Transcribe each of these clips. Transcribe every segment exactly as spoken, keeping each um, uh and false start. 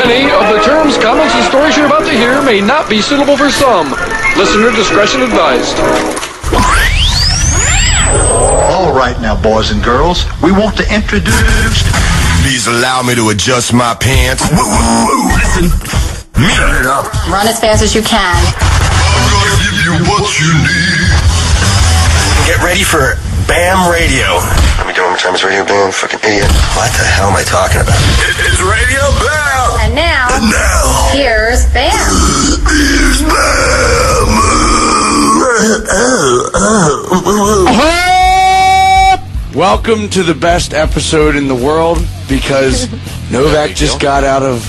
Many of the terms, comments, and stories you're about to hear may not be suitable for some. Listener discretion advised. All right now, boys and girls, we want to introduce... Please allow me to adjust my pants. Listen, man it up. Run as fast as you can. I'm gonna give you what you need. Get ready for BAM Radio. Let me do it one more time. It's Radio BAM, fucking idiot. What the hell am I talking about? It's Radio BAM. And now, And now, here's BAM. here's BAM. Welcome to the best episode in the world because Novak just got out of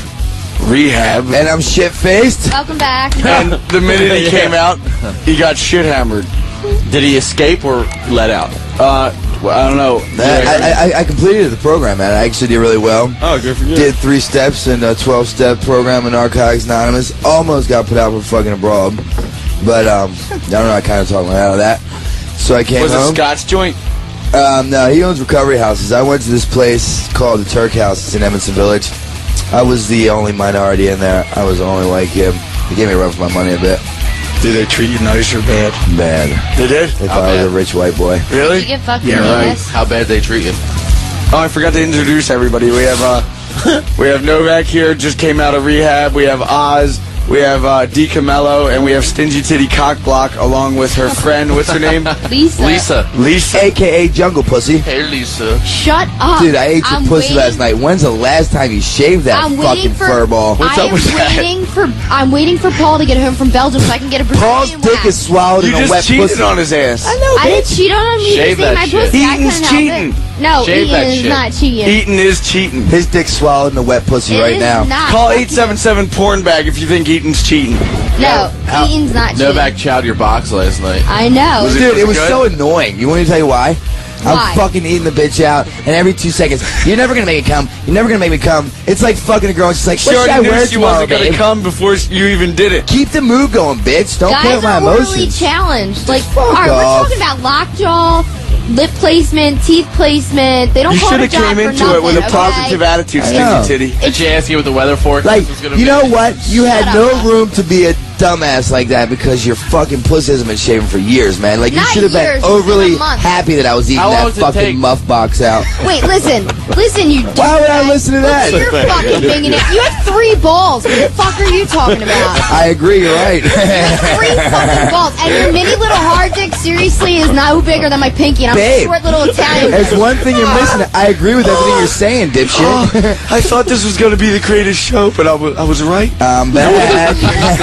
rehab. And I'm shit-faced. Welcome back. And the minute he came out, he got shit hammered. Did he escape or let out? Uh, well, I don't know. I, I, I completed the program, man. I actually did really well. Oh, good for you. Did three steps in a twelve-step program in Narcotics Anonymous. Almost got put out for fucking abroad. But, um, I don't know, I kind of talked me out of that. So I came Was home. it Scott's joint? Um, no, he owns recovery houses. I went to this place called the Turk House. It's in Edmondson Village. I was the only minority in there. I was the only white kid. He gave me a run for my money a bit. Did they treat you nice or bad? Bad. They did? They thought I was a rich white boy. Really? Did you get fucking Yeah, right. nervous? How bad they treat you? Oh, I forgot to introduce everybody. We have uh, we have Novak here, just came out of rehab. We have Oz. We have uh, D. Camello, and we have Stingy Titty Cockblock, along with her friend. What's her name? Lisa. Lisa. Lisa. A K A Jungle Pussy. Hey, Lisa. Shut up. Dude, I ate your I'm pussy waiting- last night. When's the last time you shaved that I'm fucking waiting for furball? What's I up am with that? waiting for I'm waiting for Paul to get home from Belgium so I can get a Brazilian Paul's dick wax. is swallowed You in a just wet cheated pussy. on his ass. I know, I didn't bitch. cheat on him. He Shave just ate that my shit. pussy. I Eating's couldn't cheating. help it. No, Shave that eating is shit. not cheating. Eating is cheating. His dick's swallowed in a wet pussy It right is now. not. Call eight seven seven porn bag if you think eating's cheating. No, How- eating's not cheating. Novak chowed your box last night. I know. Was Dude, it was good? so annoying. You want me to tell you why? Why? I'm fucking eating the bitch out, and every two seconds, you're never gonna make me come. You're never gonna make me come. It's like fucking a girl. And she's like, She what should I already wear knew she tomorrow, wasn't going babe? to come before you even did it. Keep the mood going, bitch. Don't play Guys with my are overly emotions. challenged. Like, Fuck all right, off. we're talking about lockjaw, lip placement, teeth placement. They don't You call should it have a job came for into nothing, it with a okay? positive attitude, I know. Stingy Titty. Did she ask you what the weather forecast Like, was going to you be? know what? You had Shut no up. room to be a dumbass like that because your fucking pussy hasn't been shaven for years, man. Like, you Not should have been years, it's been overly a month. happy that I was eating How long that does it fucking take? muff box out. Wait, listen, listen, you. Why would I listen to that? You're fucking banging it. You have three balls. What the fuck are you talking about? I agree, you're right. Three fucking balls, and your mini little hard dick seriously is no bigger than my pinky, and I'm Babe. a short little Italian. There's one thing you're missing. I agree with everything you're saying, dipshit. Oh, I thought this was going to be the greatest show, but I was, I was right. I'm back.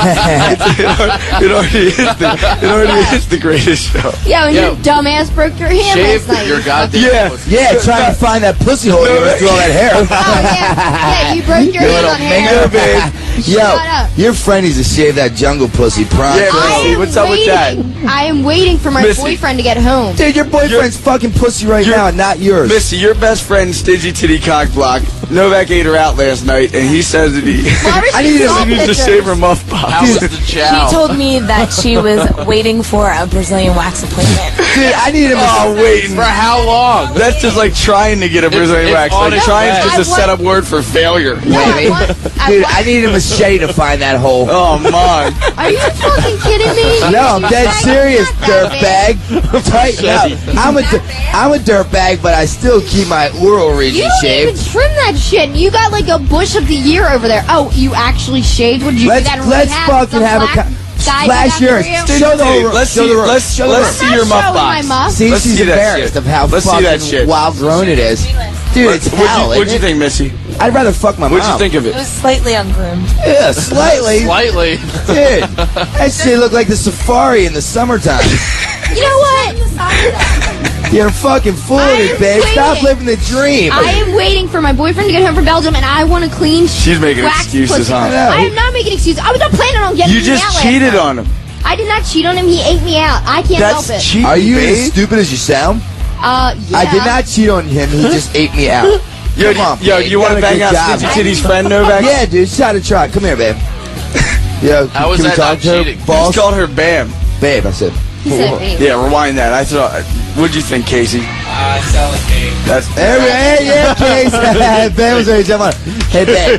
It already is the, it already is the greatest show. Yeah, when Yo. your dumbass broke your hand Shave last night. your goddamn Yeah. pussy. Yeah, trying to find that pussy hole you went through all that hair. Oh, yeah. Yeah, you broke your You hand little on mingo, hair. babe. Yo, Shut up. your friend needs to shave that jungle pussy pronto. Yeah, I Missy, am what's up with that? waiting. I am waiting for my Missy. boyfriend to get home. Dude, your boyfriend's fucking pussy right You're- now, not yours. Missy, your best friend, Stingy Titty Cockblock, Novak ate her out last night, and he says that he, Why was I she need to- so he needs to pictures? shave her muff box. How was the chow? She told me that she was waiting for a Brazilian wax appointment. Dude, I need him to... Oh, waiting. For how long? That's just like trying to get a Brazilian it's wax. on Like its trying is way. just a I want- setup word for failure. No, I Maybe. want, I Dude, want, I need a machete to find that hole. Oh, my. Are you fucking kidding me? No, I'm dead Not serious, that big. dirtbag. Tighten up. I'm a, di- I'm a dirtbag, but I still keep my oral You region don't even shaved. trim that shit. You got like a bush of the year over there. Oh, you actually shaved? Would you Let's do that in let's rehab? fucking Some have a black co- guy flash did that yours. for you? Show the whole. Let's show see- the, let's- show the let's room. see I'm your not muff showing box. my muff. See, Let's she's see that embarrassed shit. of how Let's see fucking that shit. wild grown it is. Dude, it's What'd hell. you, what'd you isn't it? think, Missy? I'd rather fuck my What'd mom. you think of It it? was slightly ungroomed. Yeah, slightly. Slightly. Dude, that shit looked like the safari in the summertime. You know what? You're fucking full of I'm it, babe. Stop waiting. living the dream. I am waiting for my boyfriend to get home from Belgium, and I want a clean. She's making wax excuses, pussy. huh? I know. I am not making excuses. I was not planning on getting You me just out last cheated night. on him. I did not cheat on him. He ate me out. I can't That's help it. cheating, Are you babe. as stupid as you sound? Uh, yeah. I did not cheat on him. He just ate me out. Yo, Come on, yo, babe. you want to done a bang good out job. Stingy Titty's friend, Novak? Yeah, dude. Shot a try. Come here, babe. Yo, How was can we that talk not to her? cheating? You Balls? called her Bam. Babe, I said. He said, babe. Yeah, rewind that. I thought. What'd you think, Casey? Uh, Uh, selling cake. That's every hey, yeah, case. Ben was ready to jump on. Hey, Ben.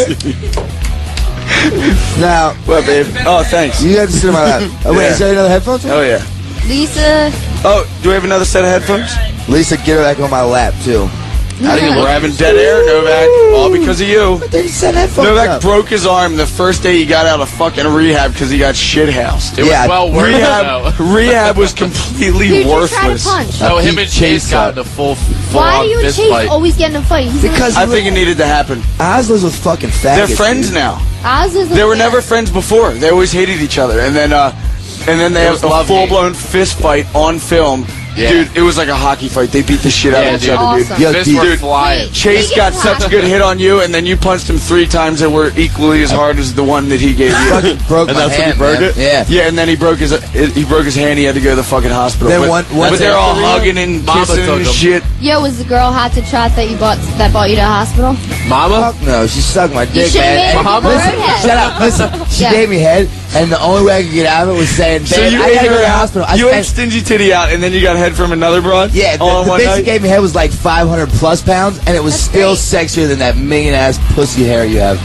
Now, what, babe? Oh, thanks. You have to sit in my lap. Oh, wait, Yeah. is there another headphones? Oh yeah. Lisa. Oh, do we have another set of headphones? Lisa, get her back on my lap too. How do you look? We're having dead air, Novak. All because of you. They set headphones Novak up. broke his arm the first day he got out of fucking rehab because he got shit housed. It was well worth it, rehab, though. rehab was completely Dude, just try to worthless. punch. No, him and Chase got in a full, full Why on do you and fist Chase fight. always get in a fight? He's Because I think it needed to happen. Oz lives with fucking faggots. They're friends dude. now. Oz is a They were fan. never friends before. They always hated each other, and then uh, and then they It have was a love full blown fist fight on film. Yeah. Dude, it was like a hockey fight. They beat the shit out Yeah, of each dude. other, dude. Awesome. Yo, Fists dude, were dude, flying. Chase Speaking got of such a hockey- good hit on you, and then you punched him three times that were equally as hard as the one that he gave you. fucking broke And my that's when hand, you broke man. it? Yeah. Yeah, and then he broke his he broke his hand. He had to go to the fucking hospital. Then but, one- one but they're all after hugging and Mama kissing took and him. shit. Yo, was the girl hot to trot that you bought that bought you to the hospital? Mama? Fuck no, she sucked my dick, should've man. made her And give her listen, head. shut up, listen. She Yeah. gave me head, and the only way I could get out of it was saying, So "Babe, you I ate gotta go her to the out. hospital." I You ate spent- stingy titty out, and then you got head from another broad. Yeah, the, all in the one bitch night? that gave me head was like five hundred plus pounds, and it was That's still great. sexier than that million ass pussy hair you have.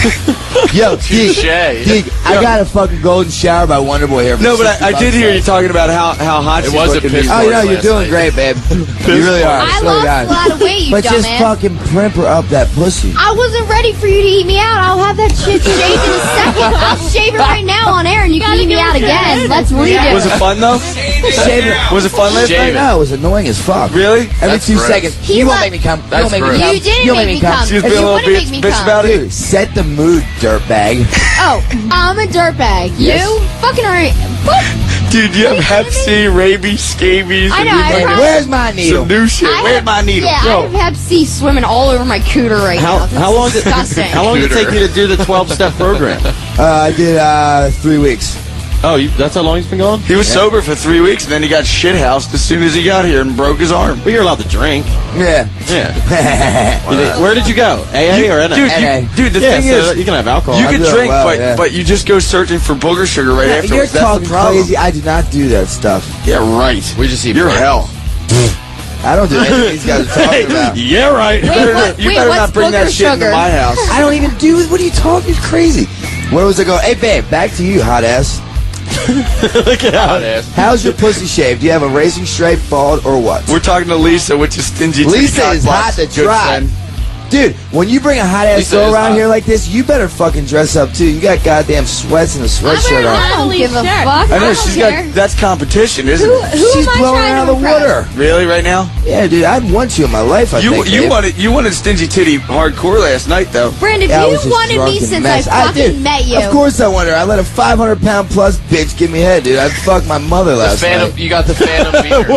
Yo, Geek, Touche. Geek, I got a fucking golden shower by Wonderboy here. For No, but sixty I, I bucks, did hear man. you talking about how, how hot It she's was a looking piss these Oh, poor you know, last you're doing night. great, babe. You really are. I Slow lost down. a lot of weight, you But just dumbass. fucking primp her up that pussy. I wasn't ready for you to eat me out. I'll have that shit shaved in a second. I'll shave it right now on air, and you can eat me out again. Let's redo. Was it fun though? Shave it. Was it fun last Shave night? it. No, it was annoying as fuck. Really? Every That's two gross. seconds. He you won't let- make me come. You That's won't make me gross. come. You didn't You'll make make me me come. come. She was You being a little wouldn't bitch, make me bitch come. about it. Dude, set the mood, dirtbag. Oh, I'm a dirtbag. Yes. You fucking are. What? Dude, you have Are you Hep kidding C, rabies, scabies. I and know, you I fucking- tried- Where's my needle? Some new shit. I Where's have- my needle? Yeah, I have Hep C swimming all over my cooter right How now. This how is long did disgusting. how long did it take you to do the twelve step program? Uh, I did uh, three weeks. Oh, you, that's how long he's been gone? He was sober for three weeks, and then he got shit housed as soon as he got here and broke his arm. Well, you're allowed to drink. Yeah. Yeah. You did- where did you go? A A or N A? Dude, N A. you, dude, the yeah, thing so is, you can have alcohol. you I'm can doing drink, well, but yeah. but you just go searching for booger sugar right Yeah, afterwards. you're That's talking the problem. crazy. I do not do that stuff. Yeah, right. We just eat You're burgers. hell. I don't do anything these guys are talking about. Yeah, right. You Wait, better, what- not, you wait, better what's not bring that booger shit into sugar? my house. I don't even do it. What are you talking? It's crazy. Where was I going? Hey, babe, back to you, hot ass. Look at how Hot ass. How's your pussy shaved? Do you have a racing straight, bald, or what? We're talking to Lisa, which is stingy. Lisa Titty is Cockbox, hot to good try. friend. Dude, when you bring a hot ass Lisa girl is around hot. here like this, you better fucking dress up too. You got goddamn sweats and a sweatshirt on. I don't give a fuck. I know don't she's care. got. That's competition, isn't Who, it? who She's am I blowing trying out to of the impress? water. Really, right now? Yeah, dude, I'd want you in my life. I You think, you babe. wanted you wanted stingy titty hardcore last night though. Brandon, Yeah, I you was just wanted drunk me and since messed. I I fucking did. met you. Of course I wanted her. I let a five hundred pound plus bitch give me head, dude. I'd fuck my mother The last Phantom, night. you got the Phantom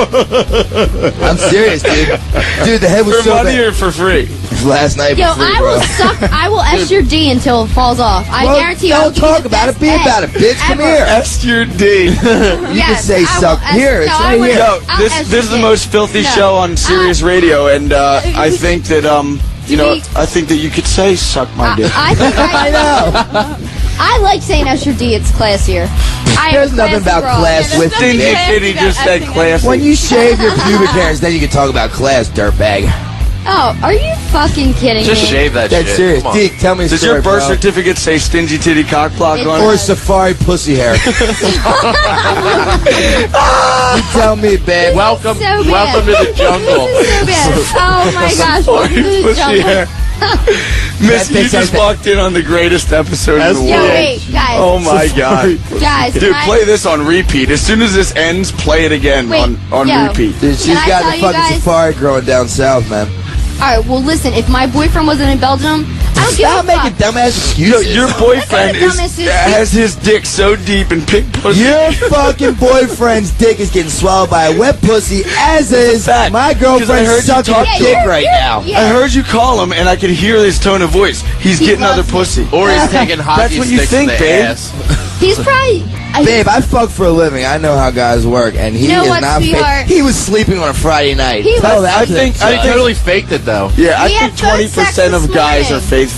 meter. I'm serious, dude. Dude, the head was For so money bad. or for free? Last night Yo, for free, I bro. will suck. I will S your D until it falls off. I Well, guarantee you. I don't will give you talk the about it. best Be head about it, bitch. Come ever. here. S your D. You can Yes, say I will suck. S- Here, it's no, I right will- here. Yo, I'll this S this is the your most D. filthy No. show on Sirius Uh, Radio, and uh, uh, I think that um, you know, we- I think that you could say "suck my dick." I, I think I, I know. I like saying S your D. It's classier. I am There's a nothing classy about girl. class with Stingy dick. titty just said classy. When you shave your pubic hairs, then you can talk about class, dirtbag. Oh, are you fucking kidding Just me? shave that That's shit. serious. Come on. Deke, tell me a Does story, your birth bro. certificate say "stingy titty cock block" It on Or it? does. safari pussy hair. You tell me, babe. Welcome, So bad. welcome to the jungle. This is so bad. Oh my gosh. Welcome to the Pussy jungle. hair. Miss, That you bitch just has- walked in on the greatest episode of the Yo, world. wait, guys. Oh my god. Guys, Dude, can I- play this on repeat. As soon as this ends, play it again Wait, on, on yo. repeat. Dude, she's Can I got tell the you fucking guys- safari growing down south, man. Alright, well listen, if my boyfriend wasn't in Belgium, I don't give Stop a making fuck. dumbass Yo, excuses. your boyfriend That's is, not a dumbass has his dick so deep in pink pussy. Your fucking boyfriend's dick is getting swallowed by a wet pussy, as is Fact. my 'Cause I girlfriend's heard you sucking talk- dick you're- right you're- now. yeah. I heard you call him, and I could hear his tone of voice. He's He getting other loves me. pussy. Or he's taking hockey That's what you sticks think, in the babe. ass. He's probably I, Babe, I fuck for a living. I know how guys work, and he You know is what, not fake. sweetheart? He was sleeping on a Friday night. He Tell was- that I to think the I He think totally faked it though. yeah, I We think had phone twenty sex percent this of guys morning. are faithful.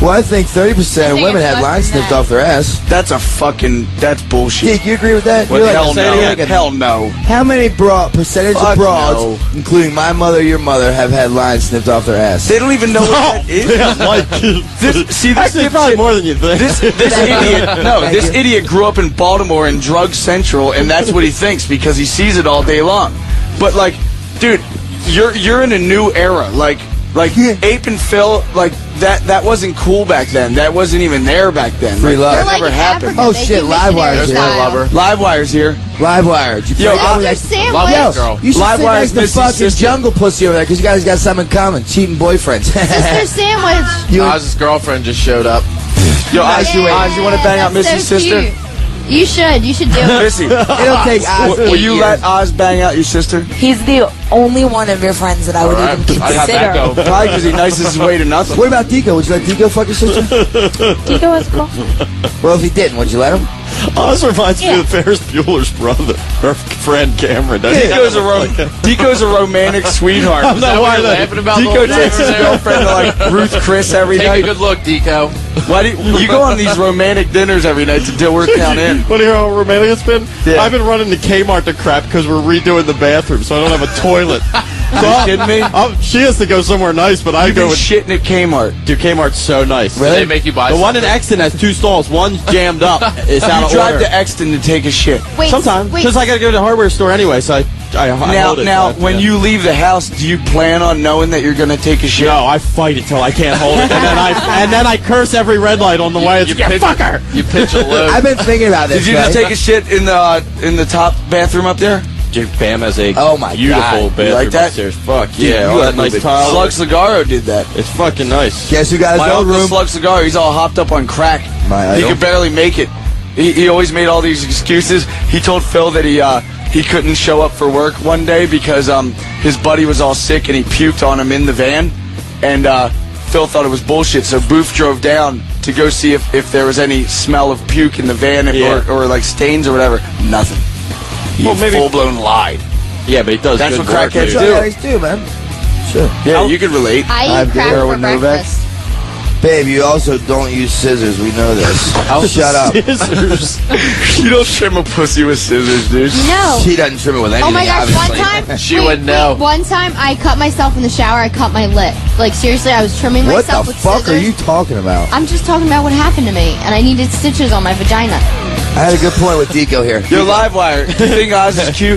Well, I think thirty percent of think women it's have less lines than snipped that. off their ass. That's a fucking, that's bullshit. Deke, you agree with that? What, You're like, hell say no. it again. Hell no. How many bra percentage Fuck of broads, no. including my mother, your mother, have had lines snipped off their ass? They don't even know what that is. Yeah, like, This, see, this actually, probably dipshit- more than you think. This, this idiot, no, Thank this you. idiot grew up in Baltimore in Drug Central, and that's what he thinks because he sees it all day long. But like, dude, you're you're in a new era. Like, like Ape and Phil, like that that wasn't cool back then. That wasn't even there back then. Free love. That They're like never in happened. Africa. Oh, They shit, do Livewire's missionary here. style. Livewire's here. Livewire. Did you Yo, play I- that? Sister Love Sandwich. that girl. You should sit Livewire's next to Missy's fucking sister. Jungle Pussy over there because you guys got something in common. Cheating boyfriends. Sister Sandwich. you and- Oz's girlfriend just showed up. Yo, Oz, you, Yeah, Oz, you want to bang out that's Missy's so sister? cute. You should. You should do it. Missy, It'll take Oz will, will eight you years. let Oz bang out your sister? He's the only one of your friends that I would Alright, even I got that consider. go. Probably because he nices his way to nothing. What about Deco? Would you let Deco fuck your sister? Dico is cool. Well, if he didn't, would you let him? Oz reminds me of Ferris Bueller's brother, her friend Cameron. doesn't he? Deco's a rom- Deco's a romantic sweetheart. I'm not Is that what why you're that. laughing about the Deco whole time takes his over there? girlfriend to like Ruth Chris every Take a night. good look, Deco. Why do you, you go on these romantic dinners every night to Dilworthtown Inn? Want to hear how romantic it's been? Yeah. I've been running to Kmart to crap because we're redoing the bathroom, so I don't have a toilet. So You kidding me? I'll- she has to go somewhere nice, but I You've go been with. shitting at Kmart. Dude, Kmart's so nice. Did they make you buy The one in something? Exton has two stalls. One's jammed up. It's out You of drive order. to Exton to take a shit. Wait. Sometimes, Wait. because I got to go to the hardware store anyway, so I, I, I Now, hold it. now, so, when yeah. you leave the house, do you plan on knowing that you're going to take a shit? No, I fight it till I can't hold it, and then I and then I curse every red light on the way. It's You yeah, pitch, fucker. you pitch a load. I've been thinking about this. Did you just right? take a shit in the uh, in the top bathroom up there? Bam has a Oh my beautiful God. bathroom You like that? upstairs. Fuck Dude, yeah, you all that gotta nice move it. tile. Slug Cigaro did that. It's fucking nice. Guess who got his My own uncle room? Slug Cigar, he's all hopped up on crack. My he idol. could barely make it. He, he always made all these excuses. He told Phil that he uh, he couldn't show up for work one day because um, his buddy was all sick and he puked on him in the van. And uh, Phil thought it was bullshit, so Booth drove down to go see if, if there was any smell of puke in the van if, Yeah. or, or like stains or whatever. Nothing. He Well, maybe- full-blown lied. Yeah, but he does. That's good what work, crackheads dude. Sure, do. yeah, he's do, man. Sure. Yeah, you could relate. I I've eat crack dinner for with Novak. breakfast. Babe, you also don't use scissors. We know this. Shut up. Scissors. You don't trim a pussy with scissors, dude. No. She doesn't trim it with anything. Oh my gosh, one obviously. time. She wait, wouldn't know. wait, one time I cut myself in the shower, I cut my lip. Like, seriously, I was trimming What myself the with fuck scissors. are you talking about? I'm just talking about what happened to me, and I needed stitches on my vagina. I had a good point with Deco here. You're Livewire. You think Oz is cute?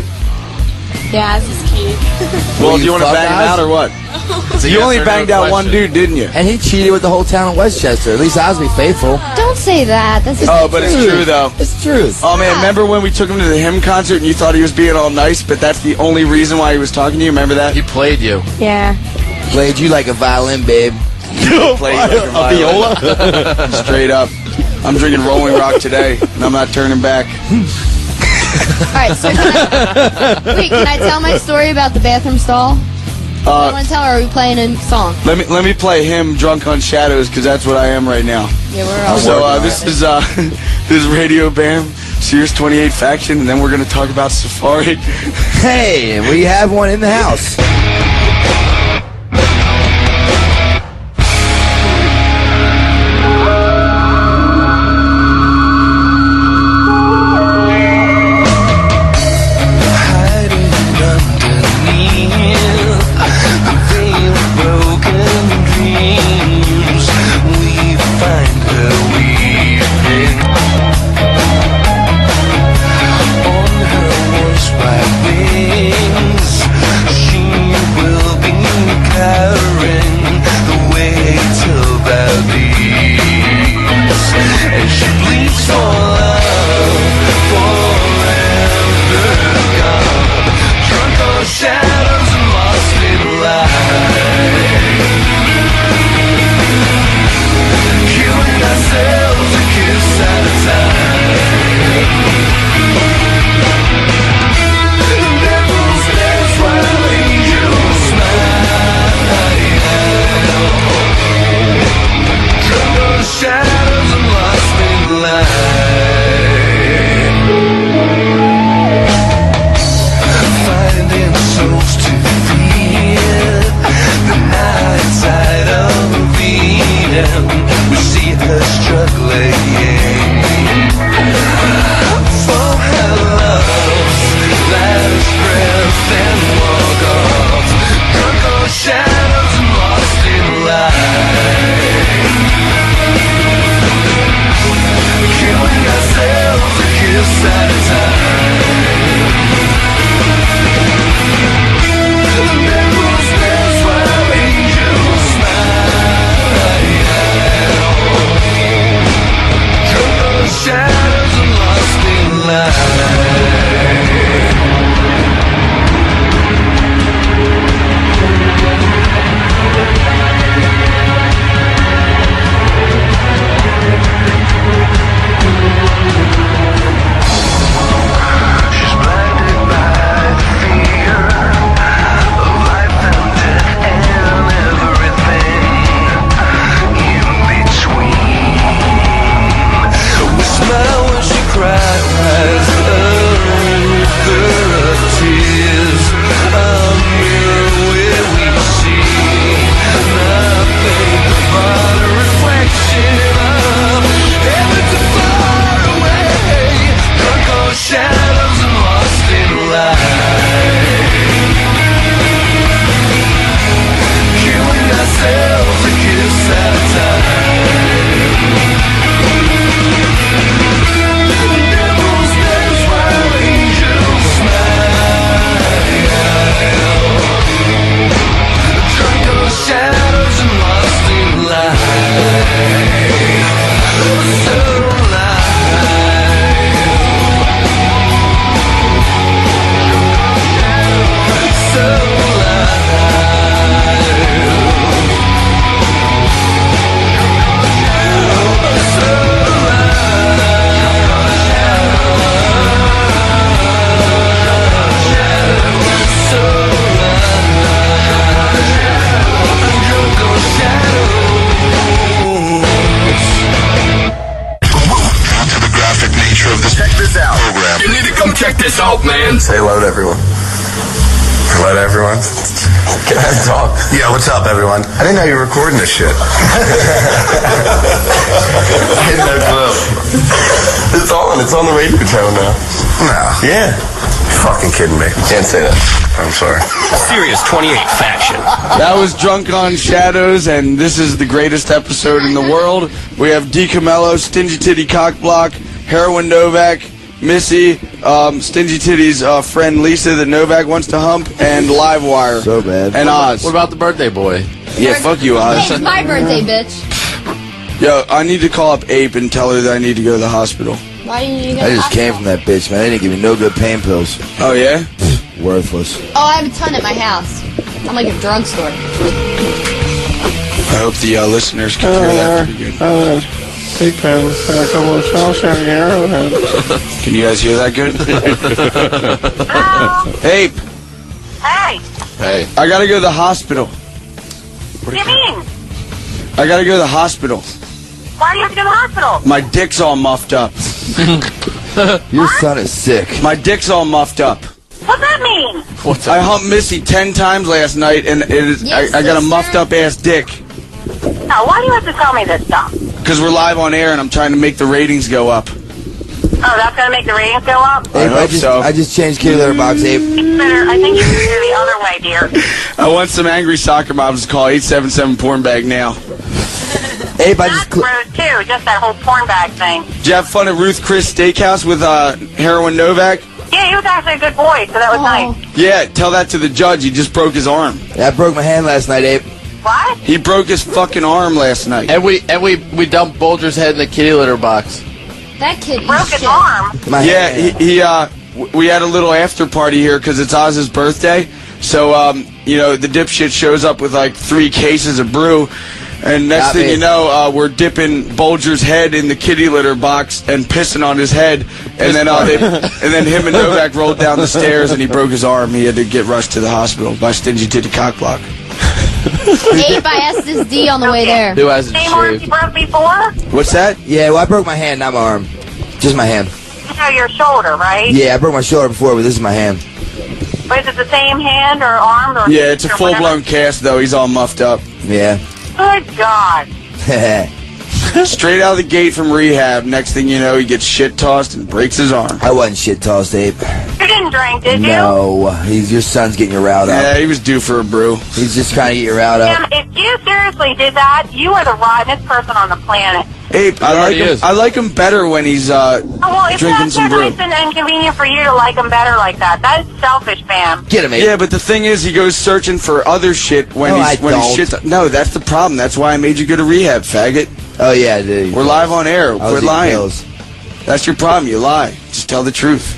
Yeah, this is cute. Well, Will do you you want to fuck bang him Oz? out or what? It's a You yes only or no banged out one question. dude, didn't you? And he cheated with the whole town of Westchester. At least Oz be faithful. Don't say that. That's just Oh, but it's true though. It's the truth. Oh man, remember when we took him to the hymn concert and you thought he was being all nice, but that's the only reason why he was talking to you? Remember that? He played you. Yeah. Played you like a violin, babe. Played like a A viola? Straight up. I'm drinking Rolling Rock today, and I'm not turning back. All right, so can I, wait, can I tell my story about the bathroom stall? I Uh, want to tell, or are we playing a song? let me let me play him "Drunk on Shadows" because that's what I am right now. Yeah, we're all. So uh, this is uh, this is Radio Bam, Sears twenty-eight Faction, and then we're gonna talk about Safari. Hey, we have one in the house. She will her struggling for her love's last breath and walk off, drunk on shadows and lost in light, killing ourselves a kiss at a time. The memories dance while angels smile, drunk on shadows and lost in light. She's blinded by the fear of life and death and everything in between. We smile when she cries, a river of tears, a mirror where we see nothing but a reflection of heaven too far away, drunk on shadows and lost in light, killing ourselves a kiss at a time. Devils dance while angels smile, drunk on shadows and lost in light, so light, so check this out, man. Say hello to everyone. Hello to everyone. Can I talk? Yeah, what's up, everyone? I didn't know you were recording this shit. I had no clue. It's on. It's on the radio channel now. No. Yeah. You're fucking kidding me. Can't say that. I'm sorry. Serious twenty-eight faction. That was Drunk on Shadows, and this is the greatest episode in the world. We have D. Camello, Stingy Titty Cockblock, Heroin Novak, Missy, um, Stingy Titty's uh, friend Lisa that Novak wants to hump, and Livewire. So bad. And Oz. What about the birthday boy? Yeah, fuck you, Oz. Hey, it's my birthday, bitch. Yo, I need to call up Ape and tell her that I need to go to the hospital. Why didn't you go I to just the came from that bitch, man. They didn't give me no good pain pills. Oh, yeah? Worthless. Oh, I have a ton at my house. I'm like a drugstore. I hope the uh, listeners can hear that pretty good. Uh, Big pen, a couple of shells out of Arrowhead. Can you guys hear that good? Ape. Hey. Hey. I gotta go to the hospital. What do you mean? I gotta go to the hospital. Why do you have to go to the hospital? My dick's all muffed up. Your son is sick. My dick's all muffed up. What's that mean? What's I humped Missy ten times last night, and it is, Yes, I, I got a sister. muffed up ass dick. Now, why do you have to tell me this stuff? Because we're live on air, and I'm trying to make the ratings go up. Oh, that's going to make the ratings go up? I Ape, hope I just, so. I just changed kitty litter box, Ape. It's better. I think you should do the other way, dear. I want some angry soccer moms to call eight seven seven porn bag now. Ape, I That's just... Cl- rude, too, just that whole porn bag thing. Did you have fun at Ruth Chris Steakhouse with uh, Heroin Novak? Yeah, he was actually a good boy, so that was Oh. nice. Yeah, tell that to the judge. He just broke his arm. I broke my hand last night, Ape. What? He broke his fucking arm last night. And we and we we dumped Bulger's head in the kitty litter box. That kid Broke eats his shit. arm. My Yeah, hand. he, he uh, w- we had a little after party here because it's Oz's birthday. So, um, you know, the dipshit shows up with like three cases of brew. And next Not thing me. you know, uh, we're dipping Bulger's head in the kitty litter box and pissing on his head. And then, uh, they, and then him and Novak rolled down the stairs and he broke his arm. He had to get rushed to the hospital by Stingy Titty Cockblock. Ape, I asked this D on the way there. Who hasn't Same arm you shaved? broke before? What's that? Yeah, well, I broke my hand, not my arm. Just my hand. You know, your shoulder, right? Yeah, I broke my shoulder before, but this is my hand. But is it the same hand or arm? Or Yeah, it's a or full-blown whatever? cast, though. He's all muffed up. Yeah. Good God. Straight out of the gate from rehab. Next thing you know, he gets shit tossed and breaks his arm. I wasn't shit tossed, Abe. You didn't drink, did you? No, he's your son's getting your route up. Yeah, he was due for a brew. He's just trying to get your route up. Tim, if you seriously did that, you are the rottenest person on the planet. Abe, I like him. I like him better when he's uh, Oh, well, it's drinking not some so brew. nice and inconvenient for you to like him better like that. That is selfish, Bam. Get him, Abe. Yeah, but the thing is, he goes searching for other shit when No, he's I when don't. he shits. No, that's the problem. That's why I made you go to rehab, faggot. Oh, yeah, dude. We're live on air. I was We're eating lying. pills. That's your problem. You lie. Just tell the truth.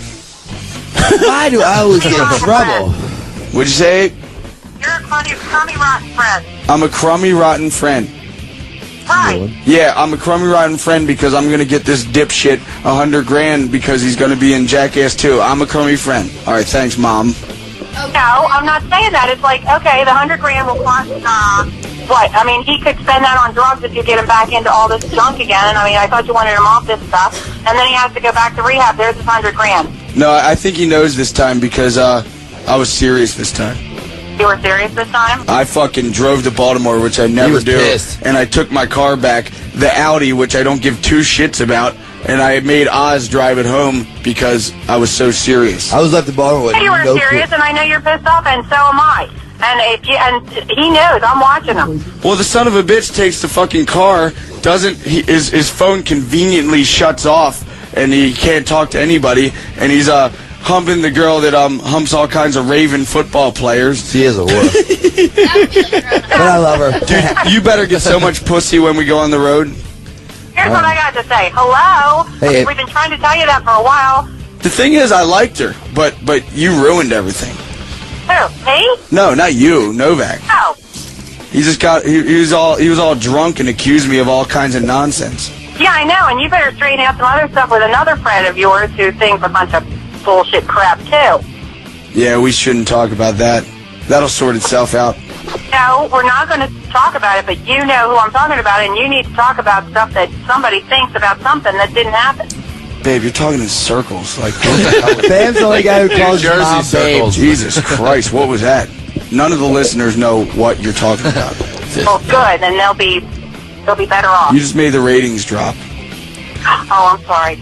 Why do I always get in trouble? What'd you say? You're a crummy, crummy rotten friend. I'm a crummy, rotten friend. Right. Yeah, I'm a crummy, rotten friend because I'm going to get this dipshit a hundred grand because he's going to be in Jackass too. I'm a crummy friend. All right, thanks, Mom. No, I'm not saying that. It's like, okay, the hundred grand will cost, uh, what? I mean, he could spend that on drugs if you get him back into all this junk again. I mean, I thought you wanted him off this stuff. And then he has to go back to rehab. There's his hundred grand. No, I think he knows this time because uh, I was serious this time. You were serious this time? I fucking drove to Baltimore, which I never was do, pissed. and I took my car back, the Audi, which I don't give two shits about, and I made Oz drive it home because I was so serious. I was left in Baltimore with You were no serious, clue. and I know you're pissed off, and so am I. And if you, and he knows. I'm watching him. Well, the son of a bitch takes the fucking car, doesn't he, his his phone conveniently shuts off, and he can't talk to anybody, and he's uh humping the girl that um humps all kinds of Raven football players. She is a whore. But I love her. Dude, you better get so much pussy when we go on the road. Here's what I got to say. Hello. Hey, We've been trying to tell you that for a while. The thing is, I liked her, but but you ruined everything. Who? Me? No, not you, Novak. Oh. He just got he, he was all he was all drunk and accused me of all kinds of nonsense. Yeah, I know, and you better straighten out some other stuff with another friend of yours who thinks a bunch of bullshit crap, too. Yeah, we shouldn't talk about that. That'll sort itself out. No, we're not going to talk about it, but you know who I'm talking about, and you need to talk about stuff that somebody thinks about something that didn't happen. Babe, you're talking in circles. Like, what the hell? Bam's the only guy who calls Jersey his mom babe. circles. Jesus Christ, what was that? None of the listeners know what you're talking about. Well, good, and they'll be they'll be better off. You just made the ratings drop. Oh, I'm sorry.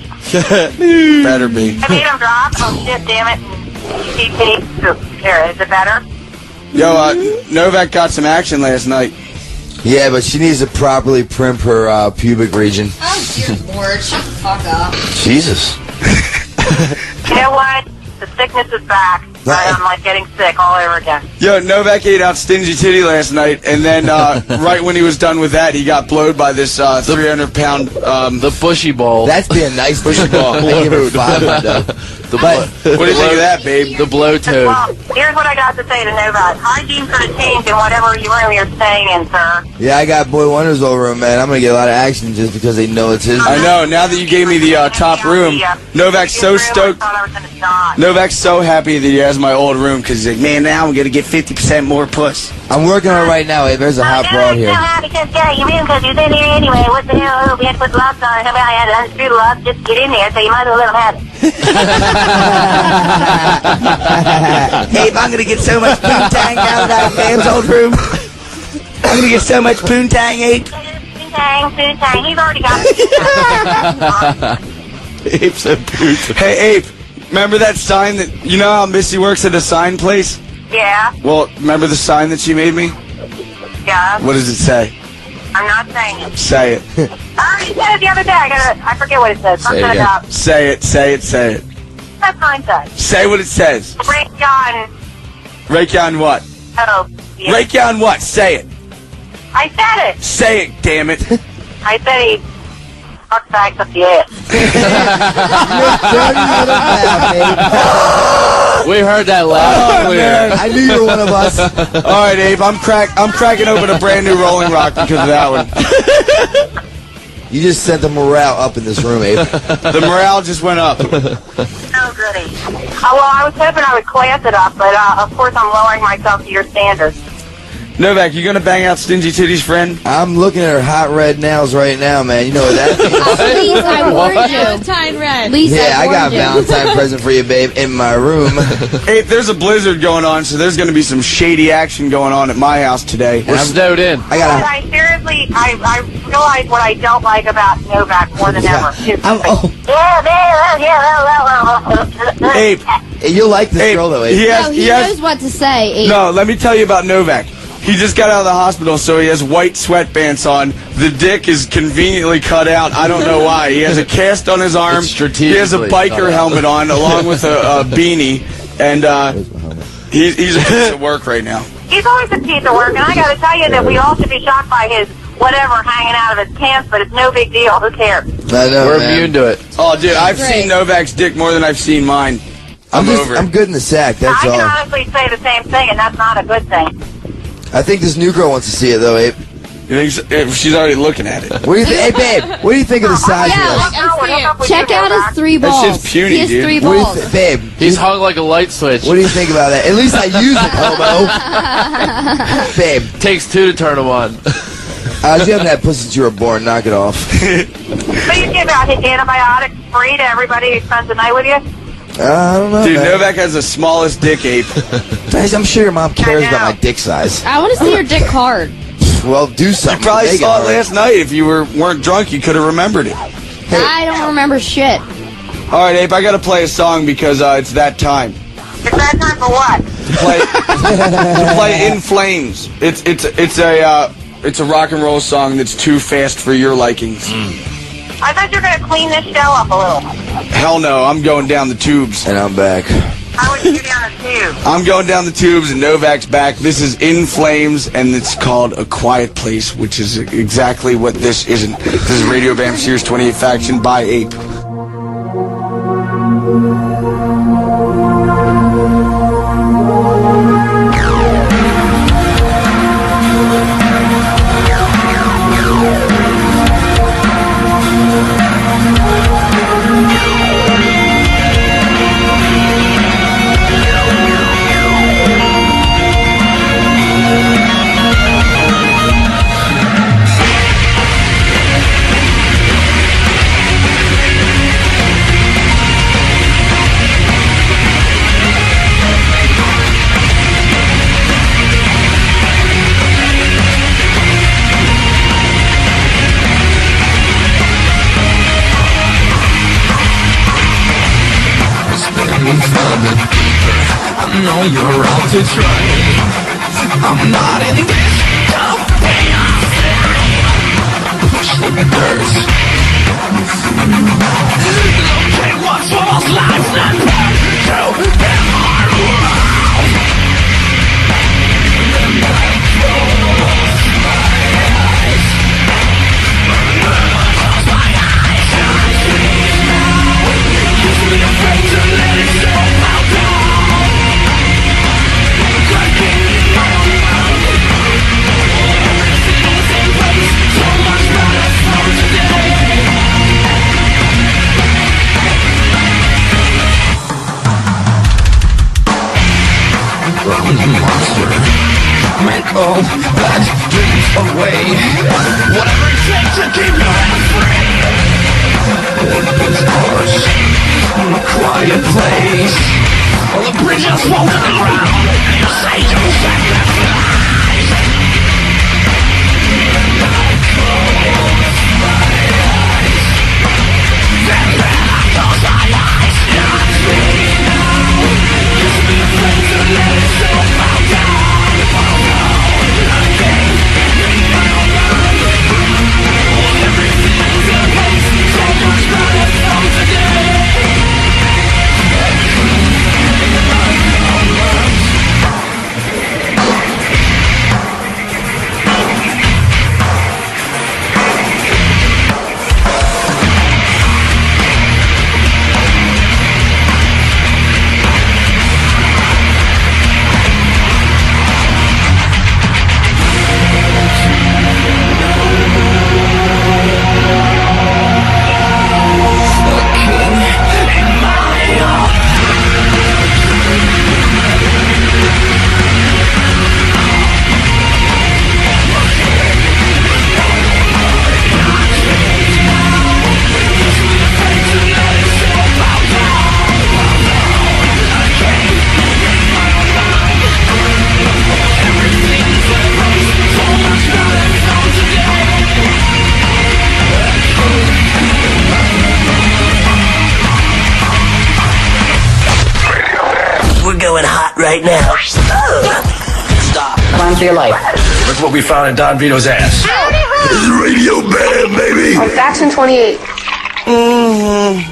Better be. I made them drop. Oh, shit, damn it. He, he, here, is it better? Yo, uh, Novak got some action last night. Yeah, but she needs to properly primp her uh, pubic region. Oh, dear Lord. Shut the fuck up. Jesus. You know what? The sickness is back. Right? I'm like getting sick all over again. Yo, Novak ate out Stingy Titty last night, and then uh, right when he was done with that, he got blowed by this uh, three hundred pound... Um, The bushy bowl. That's being nice. Bushy ball. I give her five though. The But what do you think of that, babe? The blow toad. Well, here's what I got to say to Novak. Hygiene could have changed in whatever room you're staying in, sir. yeah, I got Boy Wonders over him, man. I'm gonna get a lot of action just because they know it's his. I know, now that you gave me the uh, top room, Novak's so stoked. I thought I was going to die. Novak's so happy that he has my old room because he's like, man, now I'm going to get fifty percent more puss. I'm working on it right now. Hey, there's a hot broad here. I'm so happy because yeah, you in because he's in here anyway. What the hell? We had to put the locks on. How about I had to unscrew the locks just to get in there, so you might as well let him have it. Hey, if I'm going to get so much poontang out of that man's old room, I'm going to get so much poontang, Abe. Poontang, poontang. He's already got it. Abe's a poot. Hey, Abe, remember that sign that, you know how Missy works at a sign place? Yeah, Well, remember the sign that she made me? yeah. What does it say? I'm not saying it. Say it. I already said it the other day. I gotta, I forget what it says. Something it again. about Say it, say it, say it. that sign says. Say what it says. Break on. Raekwon what? Oh, yeah. Raekwon what? Say it. I said it. Say it, damn it. I said he fucked bags up the ass. We heard that loud and clear. I knew you were one of us. All right, Abe, I'm crack. I'm cracking open a brand new Rolling Rock because of that one. You just sent the morale up in this room, Abe. The morale just went up. Oh, goody. Oh, well, I was hoping I would class it up, but uh, of course I'm lowering myself to your standards. Novak, you gonna bang out Stingy Titty's friend? I'm looking at her hot red nails right now, man. You know what that means? Please, I warned you. Valentine red. Lisa, Yeah, I got a warned you. Valentine present for you, babe, in my room. Hey, there's a blizzard going on, so there's gonna be some shady action going on at my house today. We're snowed in. I got a... I seriously, I, I realize what I don't like about Novak more than ever. His I'm, oh, Abe, hey, you'll like this Abe, girl, though, Abe. he has, No, he he has, knows what to say. Abe. No, let me tell you about Novak. He just got out of the hospital, so he has white sweatpants on. The dick is conveniently cut out. I don't know why. He has a cast on his arm. It's He has a strategically cut biker out. helmet on, along with a, a beanie. And uh, he's, he's a piece of work right now. He's always a piece of work, and I got to tell you that we all should be shocked by his whatever hanging out of his pants, but it's no big deal. Who cares? I know, We're man. immune to it. Oh, dude, I've Great. seen Novak's dick more than I've seen mine. I'm, I'm just, over it. I'm good in the sack, that's I can all. honestly say the same thing, and that's not a good thing. I think this new girl wants to see it, though, Abe. You think so- if she's already looking at it. What do you think? Hey, babe, what do you think of the size Yeah, of like, this? I see it. Check out his three That balls. shit's puny, he has dude. three What do you balls. thi- babe, He's hung like a light switch. what do you think about that? At least I use it, homo. Babe, Takes two to turn him on. uh, you haven't had pussy since you were born. Knock it off. So you give out his antibiotics free to everybody who spends the night with you? Uh, I don't know, Dude, man. Novak has the smallest dick, Ape. Guys, I'm sure your mom cares I know. about my dick size. I want to see your dick hard. Well, do something. You probably Make saw it hard. last night. If you were, weren't drunk, you could have remembered it. I don't remember shit. All right, Ape, I got to play a song because uh, it's that time. It's that time for what? To play, to play In Flames. It's it's it's a uh, it's a rock and roll song that's too fast for your likings. I thought you were going to clean this show up a little. Hell no, I'm going down the tubes. And I'm back. I would you down a tube. I'm going down the tubes, and Novak's back. This is In Flames, and it's called A Quiet Place, which is exactly what this isn't. This is Radio Bam Series twenty-eight Faction by Ape. I know you're out to try me. I'm not in this chaos. Push the dirt. Look at what's false lies and burn to them our world. The night close my eyes. Close my eyes. I see now. Used to be afraid to let it show how down. Monster, make all bad dreams away. Whatever it takes to keep your head free. It's ours, a quiet place. All the bridges fall to the ground, and you say you sacrifice. I close my eyes. Then when I close my eyes, I see now. Used to be afraid to let it show how down. Fall down again. In my own life. Every right now. Stop. Run for your life. Look what we found in Don Vito's ass. This is Radio Bam, baby. On Faction twenty-eight. Mm-hmm.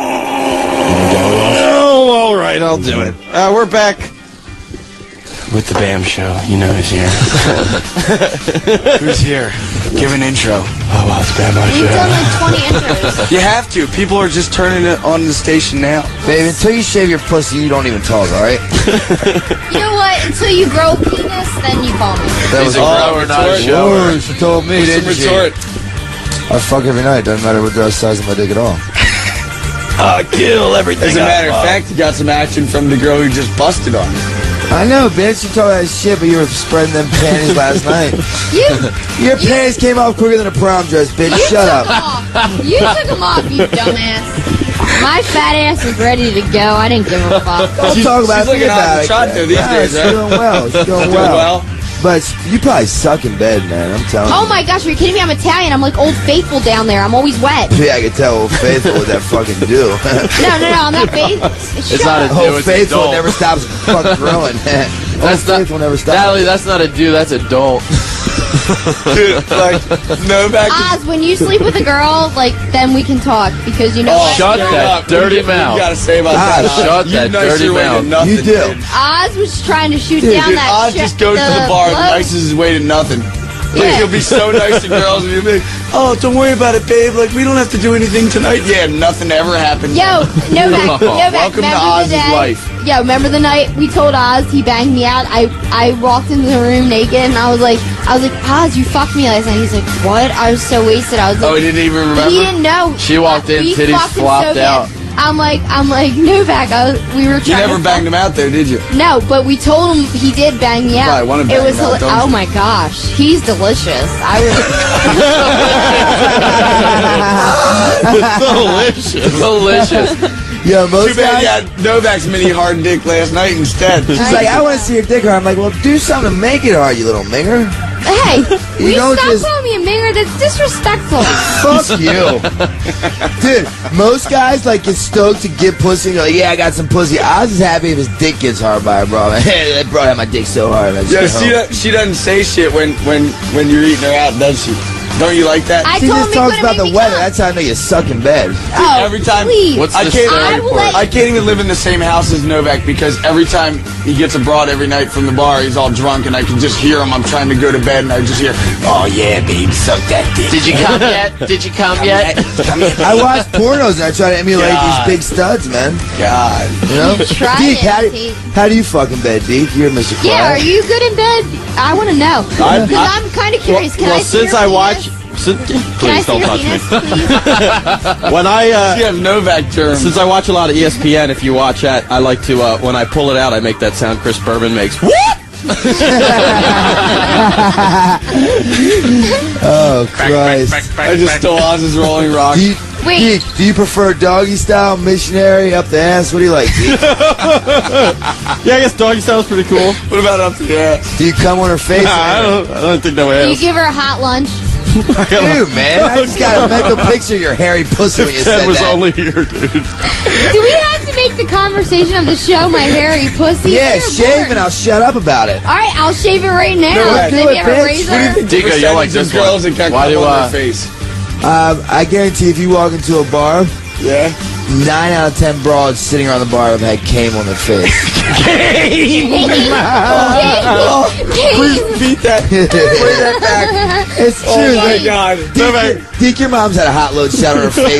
Oh, all right, I'll do it. Uh, we're back with the Bam Show. You know who's here. Who's here? Give an intro. Oh, well, it's Bam We've done like twenty intros. You have to. People are just turning it on the station now. Baby, until you shave your pussy, you don't even talk, all right? You know what? Until you grow a penis, then you call me. That was a grower, not a shower. She told me, didn't she? Retort. I fuck every night. Doesn't matter what the size of my dick at all. I kill everything. As a matter of fact, you got some action from the girl who just busted on you. I know, bitch. You talk that shit, but you were spreading them panties last night. You, Your panties came off quicker than a prom dress, bitch. you Shut took up. them off. You took them off, you dumbass. My fat ass was ready to go. I didn't give a fuck. Don't She's- talk about she's it. looking Forget hot about and it. trot there these Yeah, days, she's right? doing well. She's doing Doing well. well. But you probably suck in bed, man. I'm telling Oh you. my gosh, are you kidding me? I'm Italian. I'm like Old Faithful down there. I'm always wet. Yeah, I can tell Old Faithful what that fucking do. No, no, no. I'm not faithful. It's not a do, Old it's a Faithful doll. never stops fucking growing. That's Old not, Faithful never stops. Natalie, that's not a do, that's a doll. Dude, like, Novak. Oz, when you sleep with a girl, like, then we can talk because you know Oh, what? shut straight that up. dirty What do you- mouth. What you gotta say about Ah, that? shut you that nice dirty your way to mouth. nothing, You do. dude. Oz was trying to shoot Dude, down Dude, that Oz shit- just goes to the bar and bloke. nices his way to nothing. Like, Yeah. he'll be so nice to girls and you'll be like, oh, don't worry about it, babe. Like, we don't have to do anything tonight. Yeah, nothing ever happened. Yo, Novak, Novak, Welcome to remember Oz's the day? life. Yo, remember the night we told Oz he banged me out? I I walked into the room naked and I was like, I was like, Oz, you fucked me last night. He's like, what? I was so wasted. I was like, Oh, he didn't even remember? he didn't know. She walked in, We titties fucked him flopped so bad. out. I'm like, I'm like, Novak. I was, we were You trying. never to banged him out there, did you? No, but we told him he did bang me out. Probably wanna bang it was him out, hila- don't oh you? my gosh, he's delicious. I was Delicious. Delicious. Yo, most Too bad guys, you had Novak's mini hard dick last night instead. she's like, I want to see your dick hard. I'm like, well, do something to make it hard, you little minger. Hey, You we don't stop just- calling me a minger. That's disrespectful. Fuck you. Dude, most guys like get stoked to get pussy and go, yeah, I got some pussy. Oz is happy if his dick gets hard by a bro. Hey, that bro had my dick so hard. I just Yeah, get she, home. do- she doesn't say shit when, when, when you're eating her out, does she? Don't you like that? I She told just him he talks couldn't about make the me weather. come. That's how I know you suck in bed. Oh, every time, please. What's I the can't, story I will for let it? I can't even live in the same house as Novak because every time he gets abroad every night from the bar, he's all drunk and I can just hear him. I'm trying to go to bed and I just hear, oh yeah, babe, suck that dick. Did you come yet? Did you come yet? I watch pornos and I try to emulate God. these big studs, man. God. You know? Try Deke, it, how do, Deke. how do you fuck in bed, Deke? You're Mister Yeah, are Quiet. you good in bed? I want to know. I- Because I- I'm kind of curious. Can well, I see since your I penis? watch, since, Can I please see don't your touch me. penis, please? When I uh, She has Novak terms. since I watch a lot of E S P N, if you watch that, I like to uh, when I pull it out, I make that sound Chris Bourbon makes. What? Oh, Christ. I just stole Oz's Rolling Rock. Do you, Wait. Deke, do you prefer doggy style, missionary, up the ass? What do you like, Deke? Yeah, I guess doggy style's pretty cool. What about up to the ass? Do you come on her face? I don't, I don't think no Do you ass. give her a hot lunch? Dude, man, I just got a mental picture of your hairy pussy when you That said was that. only here, dude. Do we have to make the conversation of the show my hairy pussy? Yeah, It's shave important. and I'll shut up about it. All right, I'll shave it right now. No, Then do you it, have a bitch. razor? What do you think? Dico, you're like Percentage of this girls one. that can't Why come do, on uh, their face. Um, I guarantee if you walk into a bar, Yeah. nine out of ten broads sitting around the bar have had came on their face. Please beat that. Bring that back. It's true. Oh my Deke. God. Deke, Deke, your mom's had a hot load shot on her face.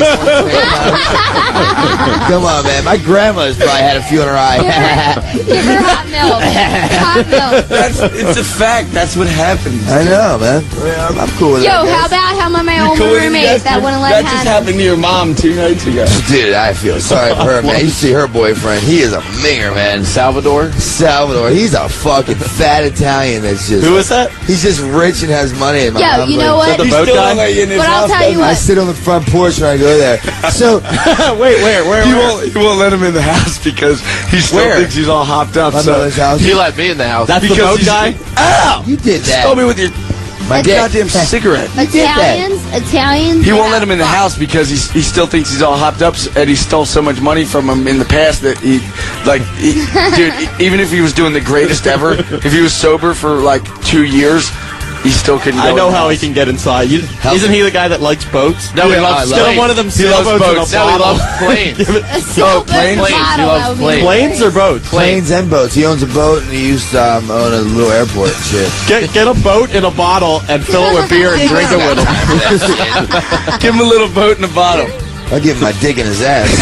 Come on, man. My grandmother's probably had a few in her eye. Give her hot milk. Hot milk. That's, it's a fact. That's what happens. I know, man. I'm, I'm cool with Yo, that. how about how my, my old Cool with it? roommate That's- that wouldn't let That just Hannah? happened to your mom two nights ago. Dude, I feel sorry for her, man. You see her boyfriend. He is a minger, man. Salvador? Salvador. He's a fucking fat Italian that's just... Who is that? He's just rich and has money. And my Yo, mom's you know like, what? The He boat still guy? don't let you in his But I'll house, tell you doesn't I what. sit on the front porch when I go there. So, Wait, where, where, He where? won't, he won't let him in the house because he still Where? thinks he's all hopped up. my So mother's house. He let me in the house. That's the Because boat he's- guy? Ow! You did that. Told me with your... My dick. goddamn cigarette. Italians, Italians. He they won't let have him in the fuck. house because he's, he still thinks he's all hopped up, and he stole so much money from him in the past that he, like, he, dude, even if he was doing the greatest ever, if he was sober for like two years, he still couldn't go I know in the how he house. can get inside. You, isn't he the guy that likes boats? No, he loves Get him planes. one of them He loves sailboats boats. in a No, he bottle. loves planes. Give it- A sailboat planes? bottle, He loves that would be planes. Planes or boats? Planes and boats. He owns a boat and he used to um, own a little airport and shit. Get get a boat in a bottle and fill it with beer and drink it with him. Give him a little boat in a bottle. I'll give him my dick in his ass.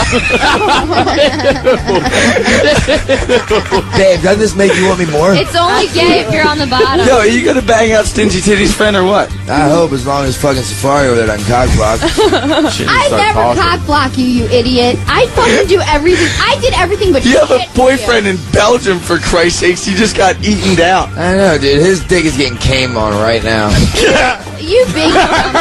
Babe, doesn't this make you want me more? It's only gay if you're on the bottom. Yo, are you gonna bang out Stingy Titty's friend or what? I hope as long as fucking Safari over there doesn't cock block. I never cock block you, you idiot. I fucking do everything. I did everything but You have shit a for boyfriend in Belgium, for Christ's sakes. You just got eaten down. I know, dude. His dick is getting came on right now. You big.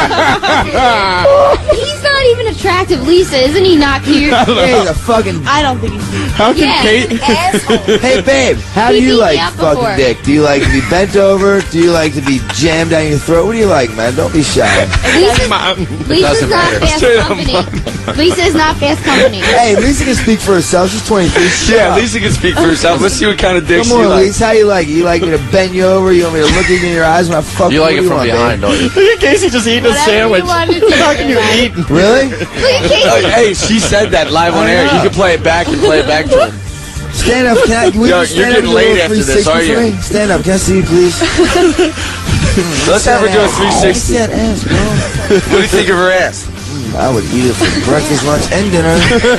He's not even attractive, Lisa. Isn't he not cute? He's a fucking. I don't think he's cute. How can Yeah, Kate? he's an asshole. Hey, babe. How He do you beat me like up fucking before. dick? Do you like to be bent over? Do you like to be jammed down your throat? What do you like, man? Don't be shy. Lisa's, Lisa's doesn't not matter. fast Straight up company. Lisa is not fast company. Hey, Lisa can speak for herself. She's twenty-three. Shut Yeah, up. Lisa can speak for herself. Let's see what kind of dick Come she on, likes. Lisa. How you like it? You like me to bend you over? You want me to look you in your eyes when I fuck You like What it do from want, behind, babe? don't you? Look at Casey just eating a Whatever sandwich. you want to do, How can you man. eat? Really? Look at Casey. Oh, hey, she said that live on I air. know. You can play it back and play it back to him. Stand up. Can I? Will Yo, you stand you're up getting and do a laid little after this, three sixty are you? for me? Stand up. Can I see you, please? Let's have her do a three sixty. That ass, bro. What do you think of her ass? I would eat it for breakfast, lunch, and dinner.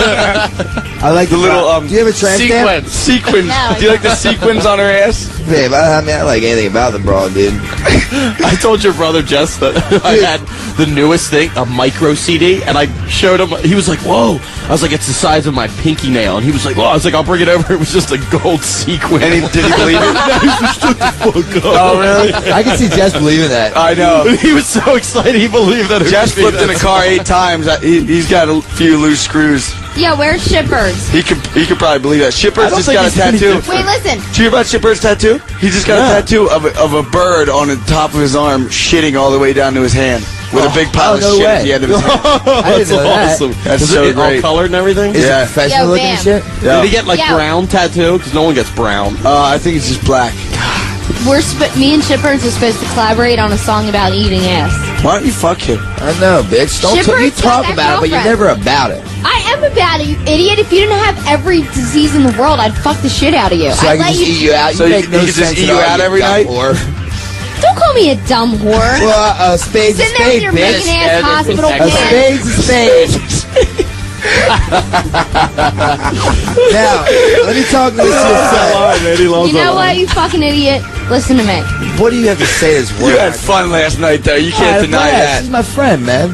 I like The little, um, Do you have a tramp stamp? Sequence. Sequins. No, I Do you like the sequins on her ass? Babe, I, I mean, I like anything about the broad, dude. I told your brother Jess that I had the newest thing, a micro C D, and I showed him. He was like, "Whoa!" I was like, "It's the size of my pinky nail," and he was like, "Whoa!" I was like, "I'll bring it over." It was just a gold sequin. And he, did he believe it? Oh, really? I can see Jess believing that. I know. He was so excited. He believed that. It Jess would be flipped in a that car eight times. I- He, he's got a few loose screws. Yeah, where's Shippers? He could he could probably believe that. I Shippers don't just think got a he's any tattoo. different. Wait, listen. Did you hear about Shippers' tattoo? He just got Yeah. a tattoo of a, of a bird on the top of his arm, shitting all the way down to his hand, with a big pile oh, of no shit way. at the end of his hand. I That's didn't know that. awesome. That's Is so it all great. colored and everything? Is Yeah. it professional Yo, looking Bam. and shit? Yeah. Did he get like Yeah. brown tattoo? Because no one gets brown. Uh, I think it's just black. We're sp- me and Shippers are supposed to collaborate on a song about eating ass. Why don't you fuck him? I know, bitch. Don't Shippers talk, you got talk that about it, but you're girlfriend. never about it. I am about it, you idiot. If you didn't have every disease in the world, I'd fuck the shit out of you. So I I'd can let just you. eat you out. You So make you- no he can just sense eat at you all, out every dumb night? whore. Don't call me a dumb whore. Well, a spade's a Sitting there with spade, your bitch. making ass hospital A pants. spade's a spade. Now, let me talk to this yourself. man. He loves You know that what, line. you fucking idiot? Listen to me. What do you have to say that's You worth had fun last night, though. You can't deny that. She's my friend, man.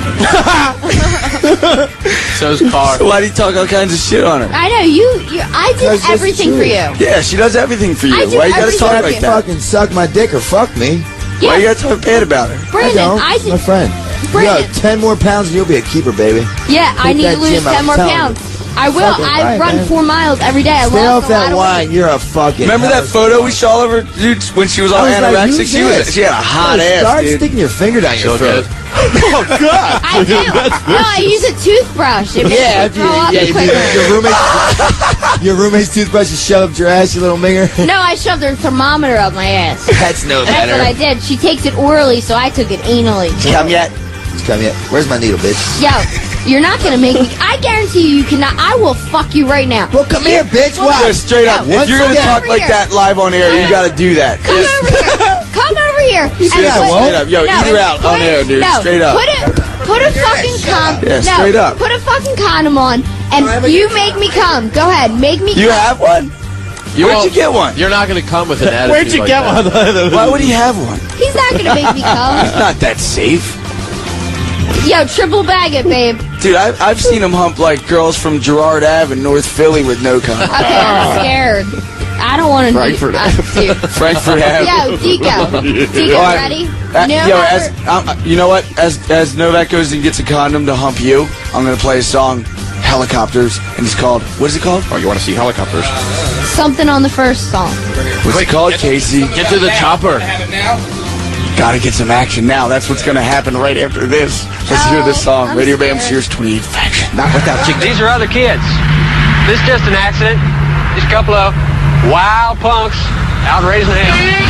So's Car. So why do you talk all kinds of shit on her? I know you. you I did Because it's everything true. for you. Yeah, she does everything for you. I do Why you gotta everything talk for like you. that? Fucking suck my dick or fuck me. Yeah, Why you gotta talk bad about her? Brandon, I don't. I She's my did. friend. Brandon. Yo, ten more pounds and you'll be a keeper, baby. Yeah, I Hit need that to lose gym, I'm ten more telling pounds. you. I will. Fucking I right, run man. four miles every day. I Stay lost off a lot that of wine. weight. You're a fucking. Remember that photo we saw of her, dude, when she was all I was like, anorexic? who's she was this? she had a hot Yo, ass, Start dude. sticking your finger down your So throat. good. Oh God! I do. No, I use a toothbrush. It makes Yeah, me if you, throw up yeah, you quicker. did- your roommate, your roommate's toothbrush is shoved up your ass, you little minger. No, I shoved her thermometer up my ass. That's no That's what I better. did. She takes it orally, so I took it anally. Come yet? Come yet? Where's my needle, bitch? Yo, you're not gonna make me. I guarantee you, you cannot. I will fuck you right now. Well, come here, bitch. Well, Why? Yo, straight up, Yo, if you're gonna once talk again- like that live on air, you gotta do that. Come over here. Come over here. see And that, put- won't? Straight up. Yo, eat her out put on it- air, dude. No, Straight up. Put it. Put a fucking condom. Yeah, no, straight up. Put a fucking condom on, and you make me come. Go ahead, make me. You come. have one? You Where'd won't- you get one? You're not going to come with an attitude Where'd you like get that. one? Why would he have one? He's not gonna make me come. It's not that safe. Yo, triple bag it, babe. Dude, I've, I've seen him hump like girls from Girard Ave in North Philly with no cum. Okay, I'm scared. I don't want to. Frankfurt do, uh, dude. Frankfurt Ave. Yo, Dico. Dico, All right. ready? Uh, No, yo, ever- as, um, you know what? As as Novak goes and gets a condom to hump you, I'm gonna play a song, Helicopters, and it's called. What is it called? Oh, you want to see helicopters? something on the first song. What's it called, Casey? Get to the chopper. Gotta get some action now. That's what's gonna happen right after this. Let's hear this song. I'm Radio Bam scared. Sears twenty-eight Faction. Not without Chick. These are other kids. This is just an accident. Just a couple of wild punks out raising hell.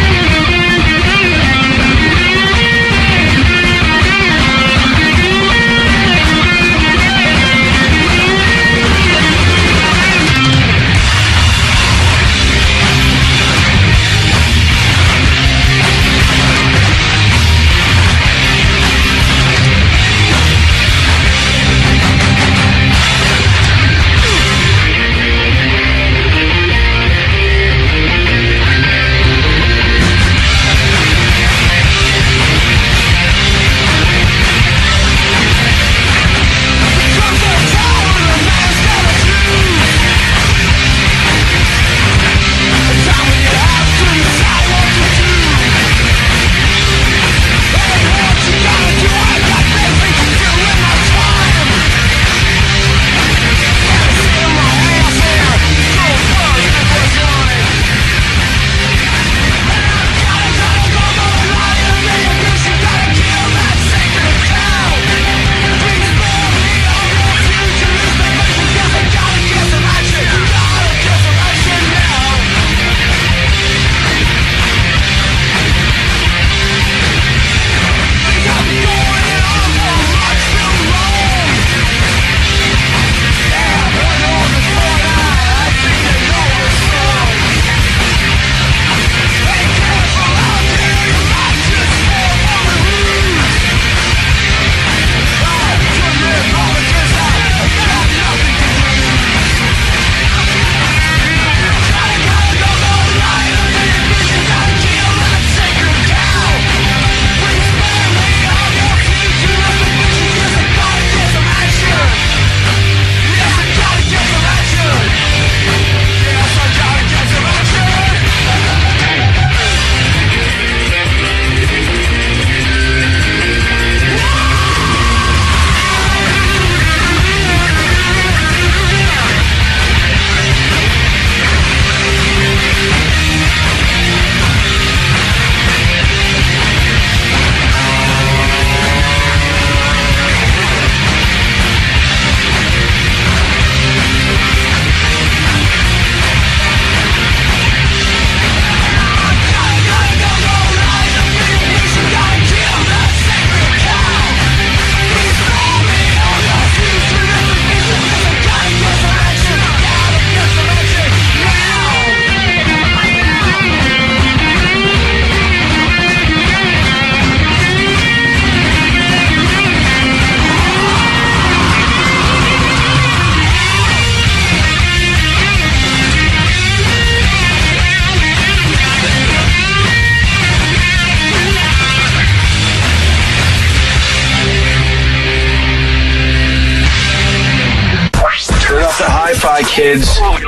Hi, kids.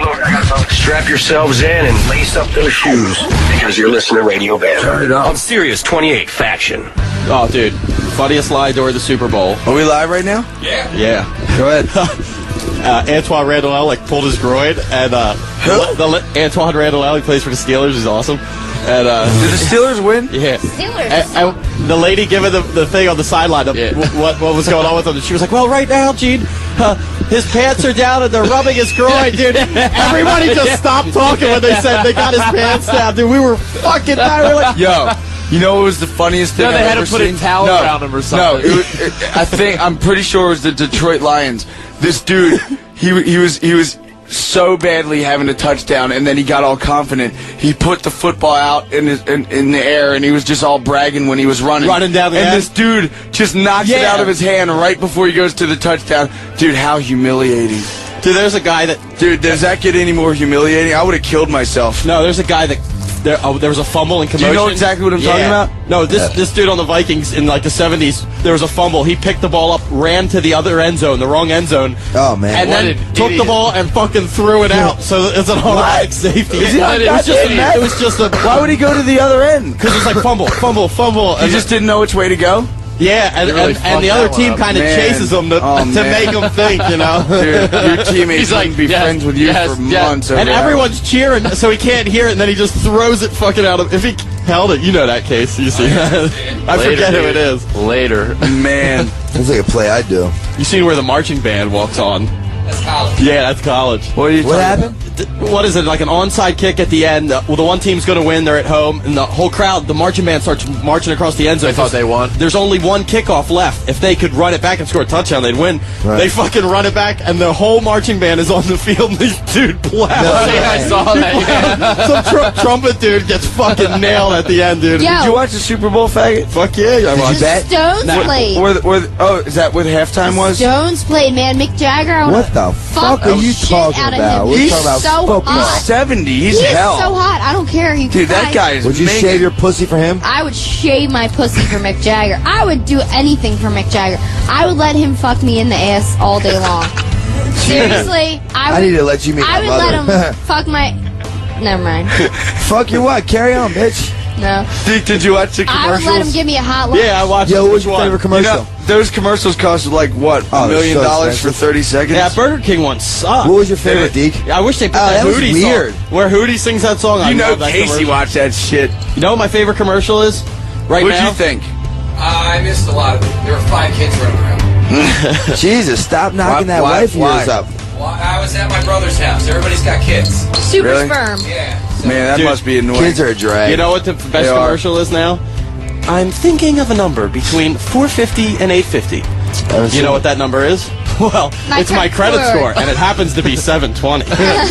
Strap yourselves in and lace up those shoes because you're listening to Radio Bam. Turn it up. On Sirius twenty-eight Faction. Oh, dude. Funniest lie during the Super Bowl. Are we live right now? Yeah. Yeah. Go ahead. uh, Antoine Randall like pulled his groin, and uh, the, the, Antoine Randall he plays for the Steelers. He's awesome. And uh, did the Steelers win? Yeah. Steelers. And, and the lady giving the, the thing on the sideline, of Yeah. w- what what was going on with him, she was like, "Well, right now, Gene, uh, his pants are down and they're rubbing his groin, dude." Everybody just stopped talking when they said they got his pants down, dude. We were fucking tired. We were like, Yo, you know what was the funniest thing No, they I've had to ever put a seen? towel no, around him or No, something. it, was- it, I think I'm pretty sure it was the Detroit Lions. This dude, he he was he was so badly having a touchdown, and then he got all confident. He put the football out in his, in, in the air, and he was just all bragging when he was running. Running down the And end? this dude just knocks it Yeah. out of his hand right before he goes to the touchdown. Dude, how humiliating. dude, there's a guy that Dude, does that get any more humiliating? I would have killed myself. no, there's a guy that. There, oh, there was a fumble and Do commotion. you know exactly what I'm Yeah. talking about? No, this this dude on the Vikings in like the seventies, there was a fumble. He picked the ball up, ran to the other end zone, the wrong end zone. Oh, man. And What then an took the idiot. ball and fucking threw it out. So it's an automatic safety. Is he Yeah, like it, was that just idiot? a, it was just a. Why would he go to the other end? Because it's like fumble, fumble, fumble. He and just didn't know which way to go? yeah, and, You really and, and the fucked other that one team up. kind of Man. chases him to, Oh, to man. make him think, you know. Dude, your teammates He's like, wouldn't be yes, friends with you yes, for yes. months. over And that. everyone's cheering, so he can't hear it, and then he just throws it fucking out of. If he held it. You know that case. You see that? I Later, forget who dude. it is. Later. Man. That's like a play I'd do. You seen where the marching band walks on? That's college. Yeah, that's college. What are you What talking happened? D- What is it, like an onside kick at the end? Uh, well, the one team's going to win, they're at home, and the whole crowd, the marching band starts marching across the end zone. They thought they won. There's only one kickoff left. If they could run it back and score a touchdown, they'd win. Right. They fucking run it back, and the whole marching band is on the field, and this dude plows. No, yeah, I saw that. Some tr- trumpet dude gets fucking nailed at the end, dude. Yo. Did you watch the Super Bowl, faggot? Fuck yeah, I Did watched you bet? Stones Where- played. where the- where the- oh, is that what halftime was? Stones played, man. Mick Jagger. I wanna What the fuck the are you shit talking out of about? him. We're He's talking about so football. hot. He's seventy. He's He is hell. so hot. I don't care. He Dude, that cries. guy is Would you minging. shave your pussy for him? I would shave my pussy for Mick Jagger. I would do anything for Mick Jagger. I would let him fuck me in the ass all day long. Seriously, I would. I need to let you meet I my would let mother. him fuck my. Never mind. Fuck your what? Carry on, bitch. No. Did, did you watch the I would commercials? let him give me a hot line. Yeah, I watched Yo, it. what was Which your one? favorite commercial? You know, those commercials cost like what, a Oh, they're million so dollars for expensive. thirty seconds? Yeah, Burger King one sucked. What was your favorite, Deke? Yeah, I wish they put Oh, that, that was Hootie weird. song. Where Hootie sings that song. I You know love that Casey commercial. watched that shit. You know what my favorite commercial is? Right What'd now? you think? Uh, I missed a lot of it. There were five kids running around. Jesus, stop knocking Why- that why- wife of yours why? up. Well, I was at my brother's house. Everybody's got kids. Super Really? sperm. Yeah. So Man, that Dude, must be annoying. Kids are a drag. You know what the best They are. commercial is now? I'm thinking of a number between four fifty and eight fifty. You know what that number is? Well, My it's my credit credit score. score, and it happens to be seven twenty.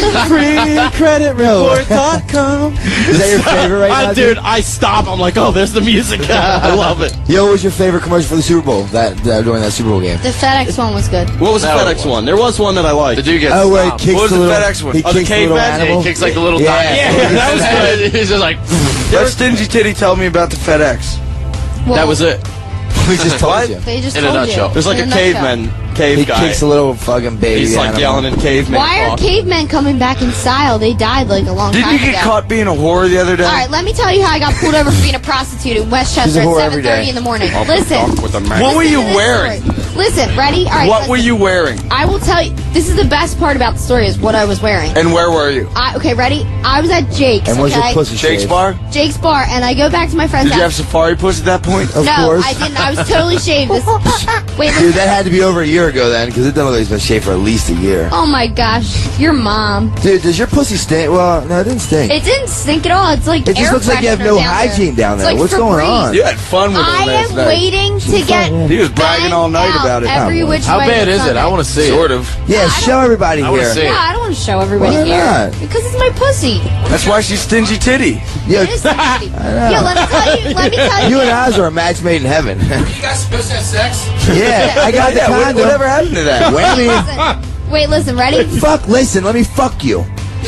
free credit report dot com. Is that your favorite right now, Dude, I stop. I'm like, oh, there's the music. I love it. Yo, what was your favorite commercial for the Super Bowl? That, that during that Super Bowl game? The FedEx one was good. What was the That FedEx one. one? There was one that I liked. The dude gets Oh, where he stomped. kicks What was the the little, FedEx one? He Oh, the kicks the little caveman? animal. Yeah, he kicks like the little Yeah. dinosaur. Yeah, that was good. He's just like. Let Stingy Titty tell me about the FedEx. Well, That was it. We just told you. They just In a told nutshell. you. There's like In a nutshell. caveman, cave He guy. kicks a little fucking baby He's like animal. yelling in caveman Why are talk. cavemen coming back in style? They died like a long Didn't time you get ago. caught being a whore the other day? All right, let me tell you how I got pulled over for being a prostitute in She's Westchester a at whore every seven thirty day. in the morning. Off the Listen. dock with a man. What were Listen you to this wearing? story. Listen, ready? All right. What were listen. you wearing? I will tell you. This is the best part about the story is what I was wearing. And where were you? I, okay, ready? I was at Jake's. And was okay? your pussy Jake's shaved? bar? Jake's bar, and I go back to my friend's Did you have house. safari puss at that point? Of no, course. I didn't. I was totally shaved. This, wait, Dude, listen. that had to be over a year ago then, because it doesn't look like it's been shaved for at least a year. Oh my gosh, your mom. Dude, does your pussy stink? Well, no, it didn't stink. It didn't stink at all. It's like It just air looks like you have freshener no down hygiene there. down It's there. like What's going Febreze. on? You had fun with I him last am night. waiting to get. He was bragging all night banged about it. out Every Oh, boy. which How way bad but is it? Sunday. I want to see Sort it. of. Yeah, show everybody I wanna here. see it. Yeah, I don't want to show everybody Why here not? because it's my pussy. That's why she's stingy titty. Yeah, It is sexy. know. Yeah, let me tell you. Let me tell you. you and Oz are a match made in heaven. You guys supposed to have sex? yeah, I got the Yeah, what- condom. whatever happened to that? Whammy. Listen. Wait, listen. Ready? Fuck, listen, let me fuck you.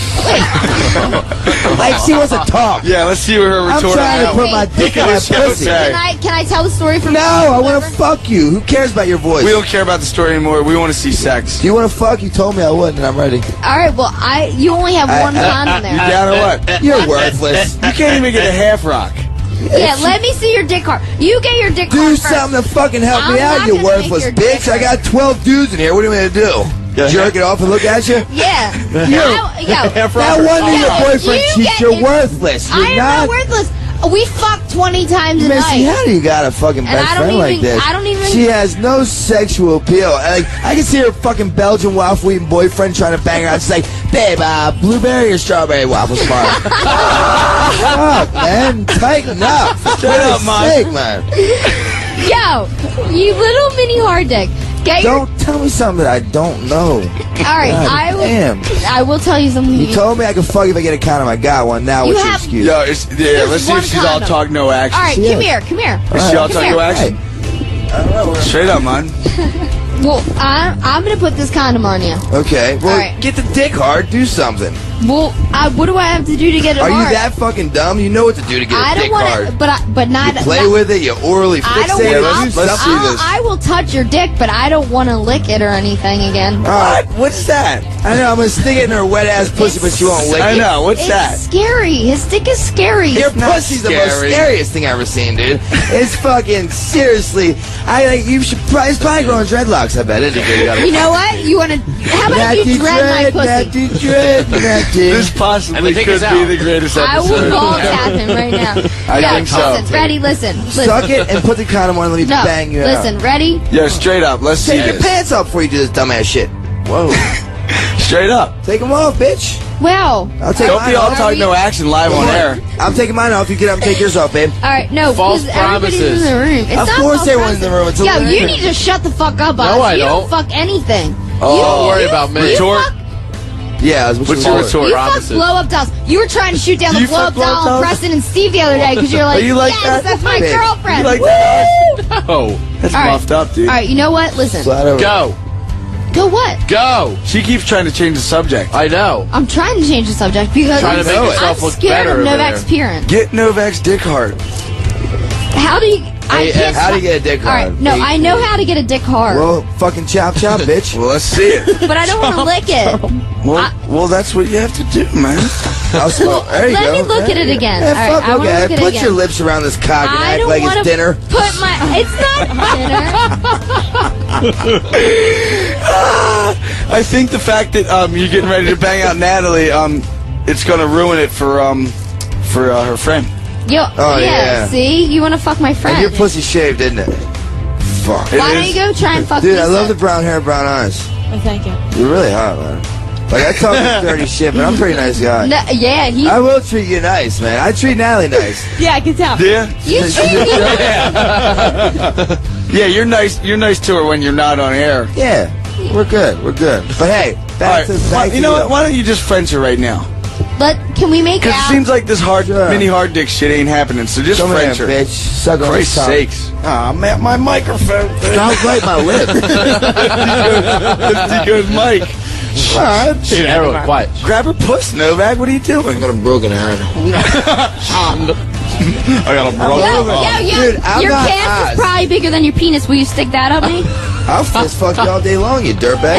Like, she wants to talk. Yeah, let's see what her I'm retort trying to on put that my was. dick in that pussy. Can I can I tell the story from? No, I want to Whatever? fuck you. Who cares about your voice? We don't care about the story anymore. We want to see sex. Do you want to fuck? You told me I would, and I'm ready. All right. Well, I you only have I- one I- condom You there. down or what? You're worthless. You can't even get a half rock. Yeah, let me see your dick card. You get your dick Do card first. something to fucking help I'm me out, not you gonna make worthless your bitch. dick I got twelve dudes in here. What do you want me to do? Yeah. Jerk it off and look at you? Yeah. You. I, yo, That one yo, your boyfriend you cheats. get You're it. worthless. You're I am not. not worthless. We fucked twenty times a Missy, night. how do you got a fucking And best I don't friend like even- this? I don't even- She has no sexual appeal. Like, I can see her fucking Belgian waffle eating boyfriend trying to bang her out. She's like, babe, uh, blueberry or strawberry waffles tomorrow? Fuck, man. Tighten up. For Shut up, Christ's Mom. sake, man. Yo, you little mini hard dick. Get your. Don't tell me something that I don't know. All right, God I will. damn. I will tell you something. You told me I could fuck if I get a condom. I got one. Now You what's your have- excuse? Yo, it's, yeah, There's let's see one if she's all condom. talk, no action. All right, She come is. here, come here. Is she all Come talk, here. no action? Straight up, man. Well, I'm I'm gonna put this condom on you. Okay. Well, All right. get the dick hard. Do something. Well, I, what do I have to do to get it Are hard? you that fucking dumb? You know what to do to get a I don't dick want hard. to, but I, but not. You play not, with it. You orally I fixate don't it. want. do let's- let's something. see this. I will touch your dick, but I don't want to lick it or anything again. What? What's that? I know. I'm gonna stick it in her wet ass pussy, but she won't lick I it. know. What's it's that? scary. His dick is scary. Your not pussy's the most scary. scariest thing I've ever seen, dude. It's fucking seriously. I like you should probably it's probably growing dreadlocks. I bet it. You know what? You want to? How about Natty you dread my dread, pussy? natty dread, natty dude. This possibly And they take could us be out. the greatest I episode. will ball tap him right now. I yeah, think so. Listen, ready? Listen. listen. Suck it and put the condom on and let me No, bang you listen. out. Ready? Yeah, straight up. Let's see Take your this. pants off before you do this dumbass shit. Whoa. Straight up. Take them off, bitch. Wow. I'll take Don't mine be all off. talk no action live on air. I'm taking mine off. You get up and take yours off, babe. All right, no, False because everybody's promises. in the room. It's Of not course false everyone's in the room. It's a Yo, room. you need to shut the fuck up, Oz. No, I you don't. fuck anything. Oh, you, Don't worry you, about me. You Retort. fuck, Yeah, I was What's your retort? you fuck Promises. blow up dolls. You were trying to shoot down Do the you blow fuck up blow up doll on dolls? Preston and Steve the other day because you're like, you like yes, that? that's my Babe, girlfriend. you like Woo! that? Oh, That's All right. muffed up, dude. All right, you know what? Listen. Flat over. go, Go what? go. She keeps trying to change the subject. I know. I'm trying to change the subject because Trying I'm, to make yourself I'm look scared better of over Novak's there. appearance. Get Novak's dick hard. How do you? I Hey, can't. How do you get a dick All right, hard? no, I know how to get a dick hard, Well, fucking chop chop, bitch. Well, let's see it. but I don't want to lick it. Well, well, that's what you have to do, man. I'll smell. There you Let go. me look at it again. Yeah, All right, fuck, I look wanna at look it. at it Put again. your lips around this cock and I act don't like wanna it's dinner. Put my. It's not dinner. I think the fact that um, you're getting ready to bang out Natalie, um, it's gonna ruin it for um, for uh, her friend. Yo, Oh, yeah, yeah. See, you want to fuck my friend? And your pussy shaved, didn't it? Fuck. Why don't you go try and fuck Dude, I Lisa? love the brown hair, brown eyes. Oh, thank you. You're really hot, man. Like, I talk this dirty shit, but I'm a pretty nice guy. No, yeah, he. I will treat you nice, man. I treat Natalie nice. Yeah, I can tell. Yeah. You treat me. Yeah, you're nice. You're nice to her when you're not on air. Yeah, we're good. We're good. But hey, All back right. to Why, back you to know what? Why don't you just French her right now? But can we make Because it out? seems like this hard, Sure. mini hard dick shit ain't happening. So just Come here, French her. bitch. Suck on Christ's this tongue. sakes. Ah, man, my microphone. Don't bite my lip. That's good, Mike. What? Dude, everyone, quiet. Grab her puss, Novak. What are you doing? I got a broken arm. I got a Yo, brother. yo, yo, Dude, I'm your not calf Oz. is probably bigger than your penis. Will you stick that up me? I'll fist fuck you all day long, you dirtbag.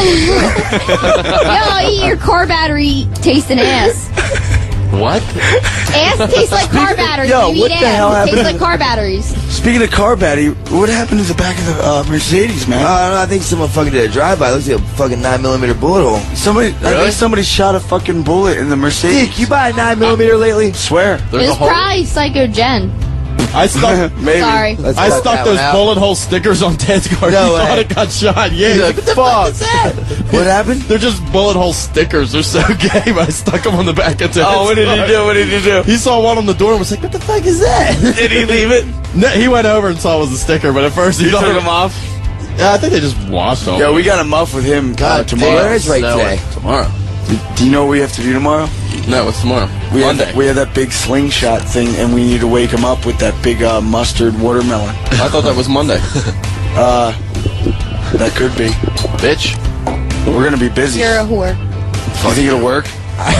Yo, I'll eat your car battery tasting ass. What? Ass tastes like car batteries. Yo, you what eat the ass. hell It happened tastes to- like car batteries. Speaking of car battery, what happened to the back of the uh, Mercedes, man? I don't know. I think someone fucking did a drive-by. Looks like a fucking nine millimeter bullet hole. Somebody, I think somebody shot a fucking bullet in the Mercedes. Dick, you buy a nine millimeter lately? Swear. There's a It's hole. probably Psycho Jen. I stuck. Maybe. Sorry. Let's I cut stuck that those one out. bullet hole stickers on Ted's car. No he way. thought it got shot. Yeah, he's like, what the fuck is that? What happened? They're just bullet hole stickers. They're so gay. But I stuck them on the back of Ted's Oh, what did he car. do? What did he do? He saw one on the door and was like, what the fuck is that? Did he leave it? No, he went over and saw it was a sticker, but at first he You thought took it- him off? Yeah, I think they just washed them. Yeah, we got a muff with him uh, God, tomorrow. where is Ray No, today? Tomorrow. Do you know what we have to do tomorrow? No, it's tomorrow. We Monday. have, we have that big slingshot thing, and we need to wake him up with that big uh, mustard watermelon. I thought that was Monday. Uh, that could be. Bitch. We're gonna be busy. You're a whore. You think it'll work?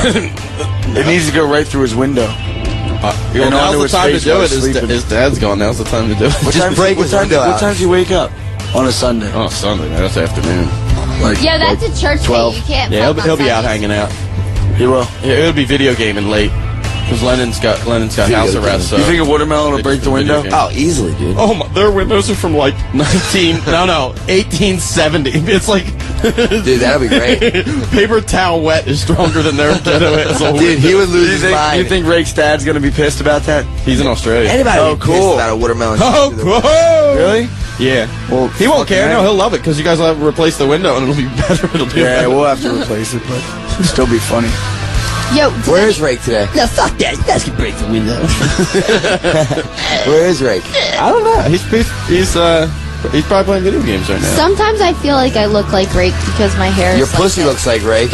It needs to go right through his window. Uh, And Well, onto now's the his time to face do while it. he's His, sleeping. his dad's gone. Now's the time to do it. What Just time, break what his time, window what out. time do you wake up on a Sunday? Oh, Sunday, man. That's afternoon. Like, Yeah, that's a church twelve. thing. You can't. Yeah, he'll, fuck be- he'll on be out Sundays. hanging out. he will. Yeah, it'll be video gaming late because Lennon's got Lennon's got house Video arrest. So You think a watermelon will They break just the do video window? games. Oh, easily, dude. Oh, my, their windows are from like nineteen. no, no, eighteen seventy. It's like, Dude, that'll be great. paper towel wet is stronger than their ghetto asshole. Dude, he would Do lose you his think, mind. you think Rake's dad's gonna be pissed about that? He's in Australia. Anybody Oh, be cool. pissed about a watermelon? Oh, shooting through the- cool. Really? Yeah. Well, He won't care. fucking No, A. he'll love it because you guys will have to replace the window and it'll be better. It'll be Yeah, better. we'll have to replace it, but it'll still be funny. Yo, Where is Rake today? no, fuck that. You guys can break the window. Where is Rake? I don't know. He's he's he's uh he's probably playing video games right now. Sometimes I feel like I look like Rake because my hair is Your like pussy that. looks like Rake.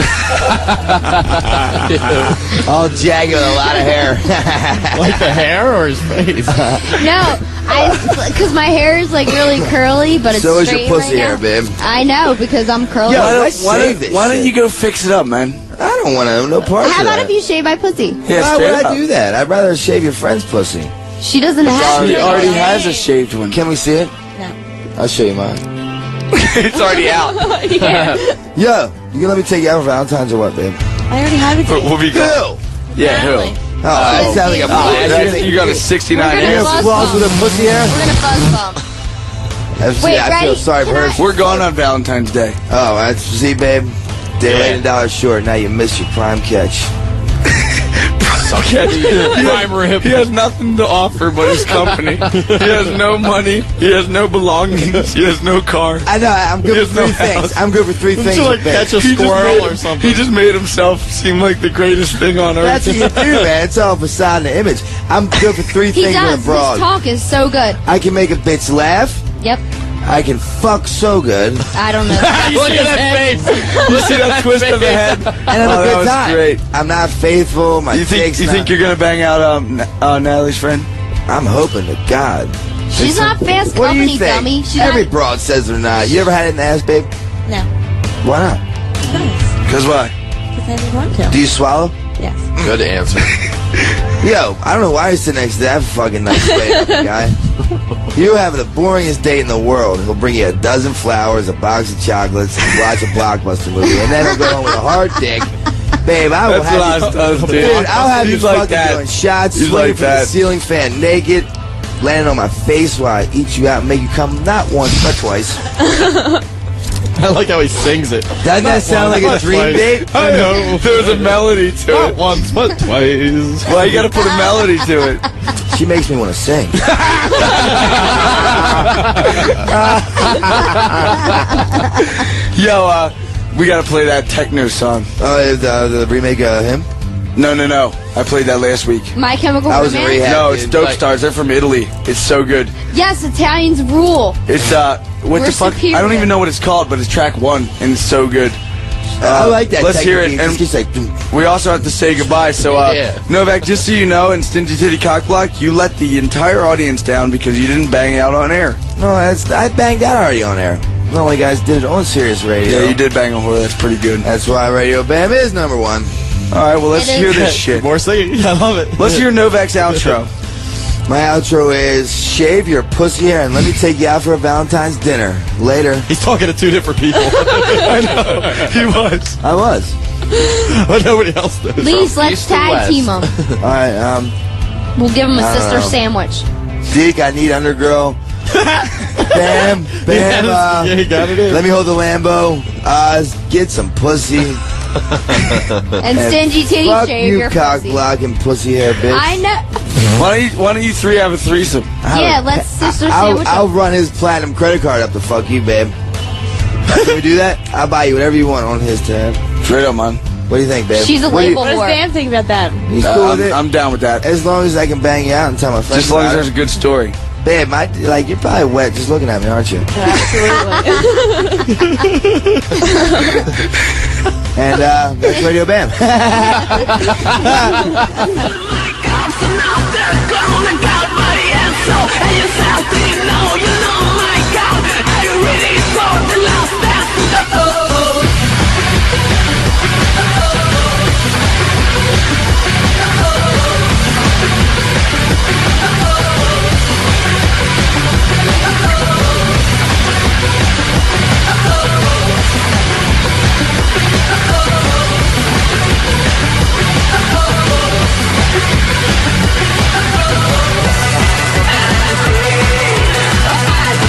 All jagged with a lot of hair. Like the hair or his face? No, I because my hair is like really curly, but it's So is your straight pussy right hair, now. babe. I know because I'm curly. Yo, Why I don't, why shave don't, this why don't shit. you go fix it up, man? I don't want to no parts How of about that. if you shave my pussy? Yeah, Why straight would up. I do that? I'd rather shave your friend's pussy. She doesn't have. She to. already has a shaved one. Can we see it? No. I'll show you mine. It's already out. Yeah. Yo, you gonna let me take you out for Valentine's or what, babe? I already have it. We'll be good. Yeah, who? Apparently. Oh, that sounds like a Oh, that's that's- it. you got a sixty-nine We're hair. gonna buzz Flaws with a bump. pussy hair? We're gonna buzz bump. That's- Wait, I feel ready? sorry for Can her. I- We're going on Valentine's Day. Oh, that's see, babe. Day late and dollar short. Now you missed your prime catch. I'll catch you. He Prime has, rib. he has nothing to offer but his company. He has no money. He has no belongings. He has no car. I know. I'm good He for has no three things. house. I'm good for three things. To like with catch Babe. a He just squirrel made- or something. He just made himself seem like the greatest thing on earth. That's what you do, man. It's all facade and image. I'm good for three He things does. with a His broad. talk is so good. I can make a bitch laugh. Yep. I can fuck so good. I don't know. Look at that face. You see that twist of the head? And I'm Oh, a that good was time. great. I'm not faithful. My You think dick's you not- think you're gonna bang out um, uh, Natalie's friend? I'm hoping to God. She's not fast What do company, you think? dummy. She's Every not. broad says they're not. You ever had it in the ass, babe? No. Why not? Cause why? Because I didn't want to. Do you swallow? Yes. Good answer. Yo, I don't know why you sit next to that fucking nice lady, guy. You have the boringest date in the world. He'll bring you a dozen flowers, a box of chocolates, and watch a blockbuster movie, and then he'll go home with a hard dick. Babe, I will That's have what you, Oz does, dude. dude, I'll have He's you like fucking that. doing shots, He's swinging like from the that. ceiling fan naked, landing on my face while I eat you out and make you come not once but twice. I like how he sings it. Doesn't that sound like a Not dream twice. date? I know. There's a melody to Not it. once, but twice. Well, you gotta put a melody to it. She makes me want to sing. Yo, uh, we gotta play that techno song. Oh, the, the remake of him? No, no, no. I played that last week. My Chemical I was in Romance. rehab. No, it's dude. Dope Like- Stars. They're from Italy. It's so good. Yes, Italians rule. It's uh, what We're the fuck? superior. I don't even know what it's called, but it's track one, and it's so good. I like that. Let's hear it. technique. And It's just like, doom. we also have to say goodbye. So, uh, Yeah. Novak, just so you know, in Stingy Titty Cockblock, you let the entire audience down because you didn't bang out on air. No, that's I banged out already on air. The only guys did it on Sirius Radio. Yeah, you did bang a whore. That's pretty good. That's why Radio Bam is number one. All right, well, let's It is. hear this shit. More singing. I love it. Let's hear Novak's outro. My outro is shave your pussy hair and let me take you out for a Valentine's dinner. Later. He's talking to two different people. I know. He was. I was. But nobody else does. Please, let's east to tag west. team them. All right, um, We'll give them a I don't sister know. sandwich. Deke, I need undergirl. Bam, bam, uh, Yeah, he got it in. let me hold the Lambo. Oz, get some pussy. And stingy titty Fuck shave you, your cock pussy. blocking pussy hair, bitch. I know. Why don't you, why don't you three have a threesome? Yeah, let's sister I'll, sandwich. I'll run his platinum credit card up to fuck you, babe. Can we do that? I'll buy you whatever you want on his tab. Straight up, man. What do you think, babe? She's a What do you- label What does whore. Bam think about that? He's Uh, cool I'm, with it. I'm down with that. As long as I can bang you out and tell my friends Just as long as about there's a it. good story. Babe, my, like, you're probably wet just looking at me, aren't you? Absolutely. And, uh, that's Radio Bam. I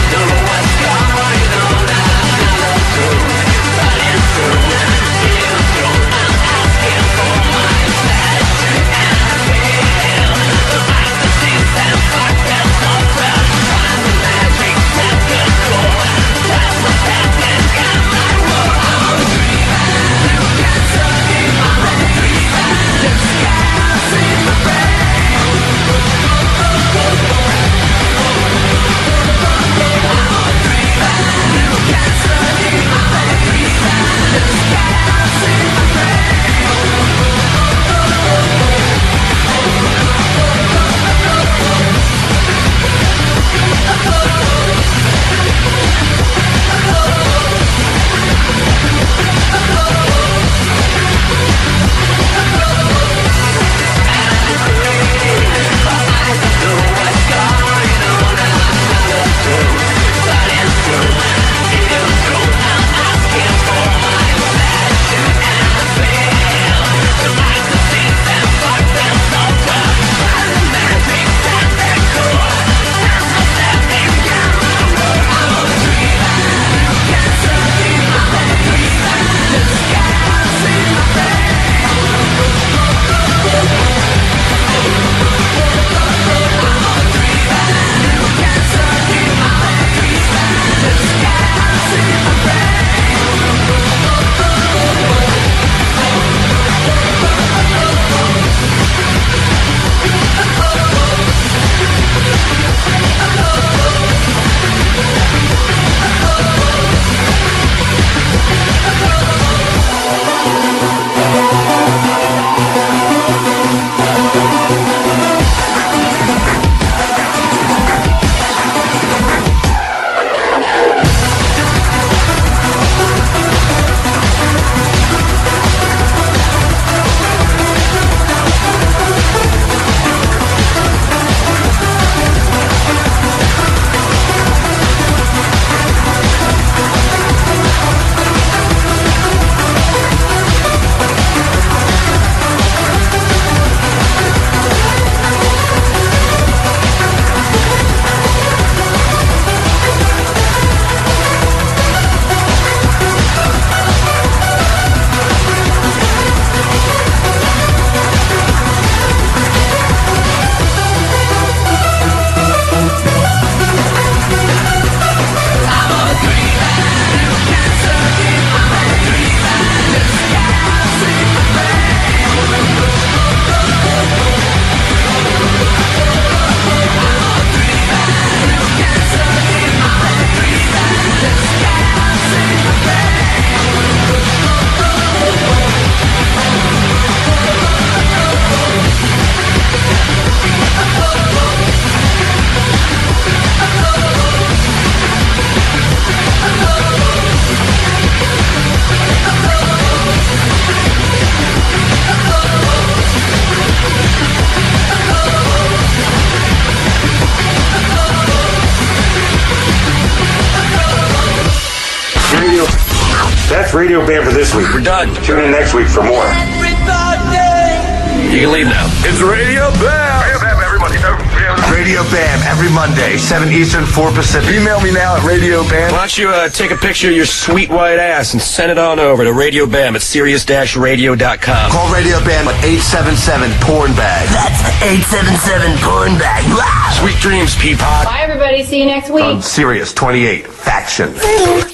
Radio Bam for this week. We're done. Tune in next week for more. You can leave now. It's Radio Bam. Radio Bam every Monday. Radio Bam every Monday, seven Eastern, four Pacific. Email me now at Radio Bam. Why don't you uh, take a picture of your sweet white ass and send it on over to Radio Bam at Sirius Radio dot com. Call Radio Bam at eight seven seven porn bag. That's eight seven seven porn bag. Sweet dreams, Peapod. Bye, everybody. See you next week. On Sirius twenty-eight Faction.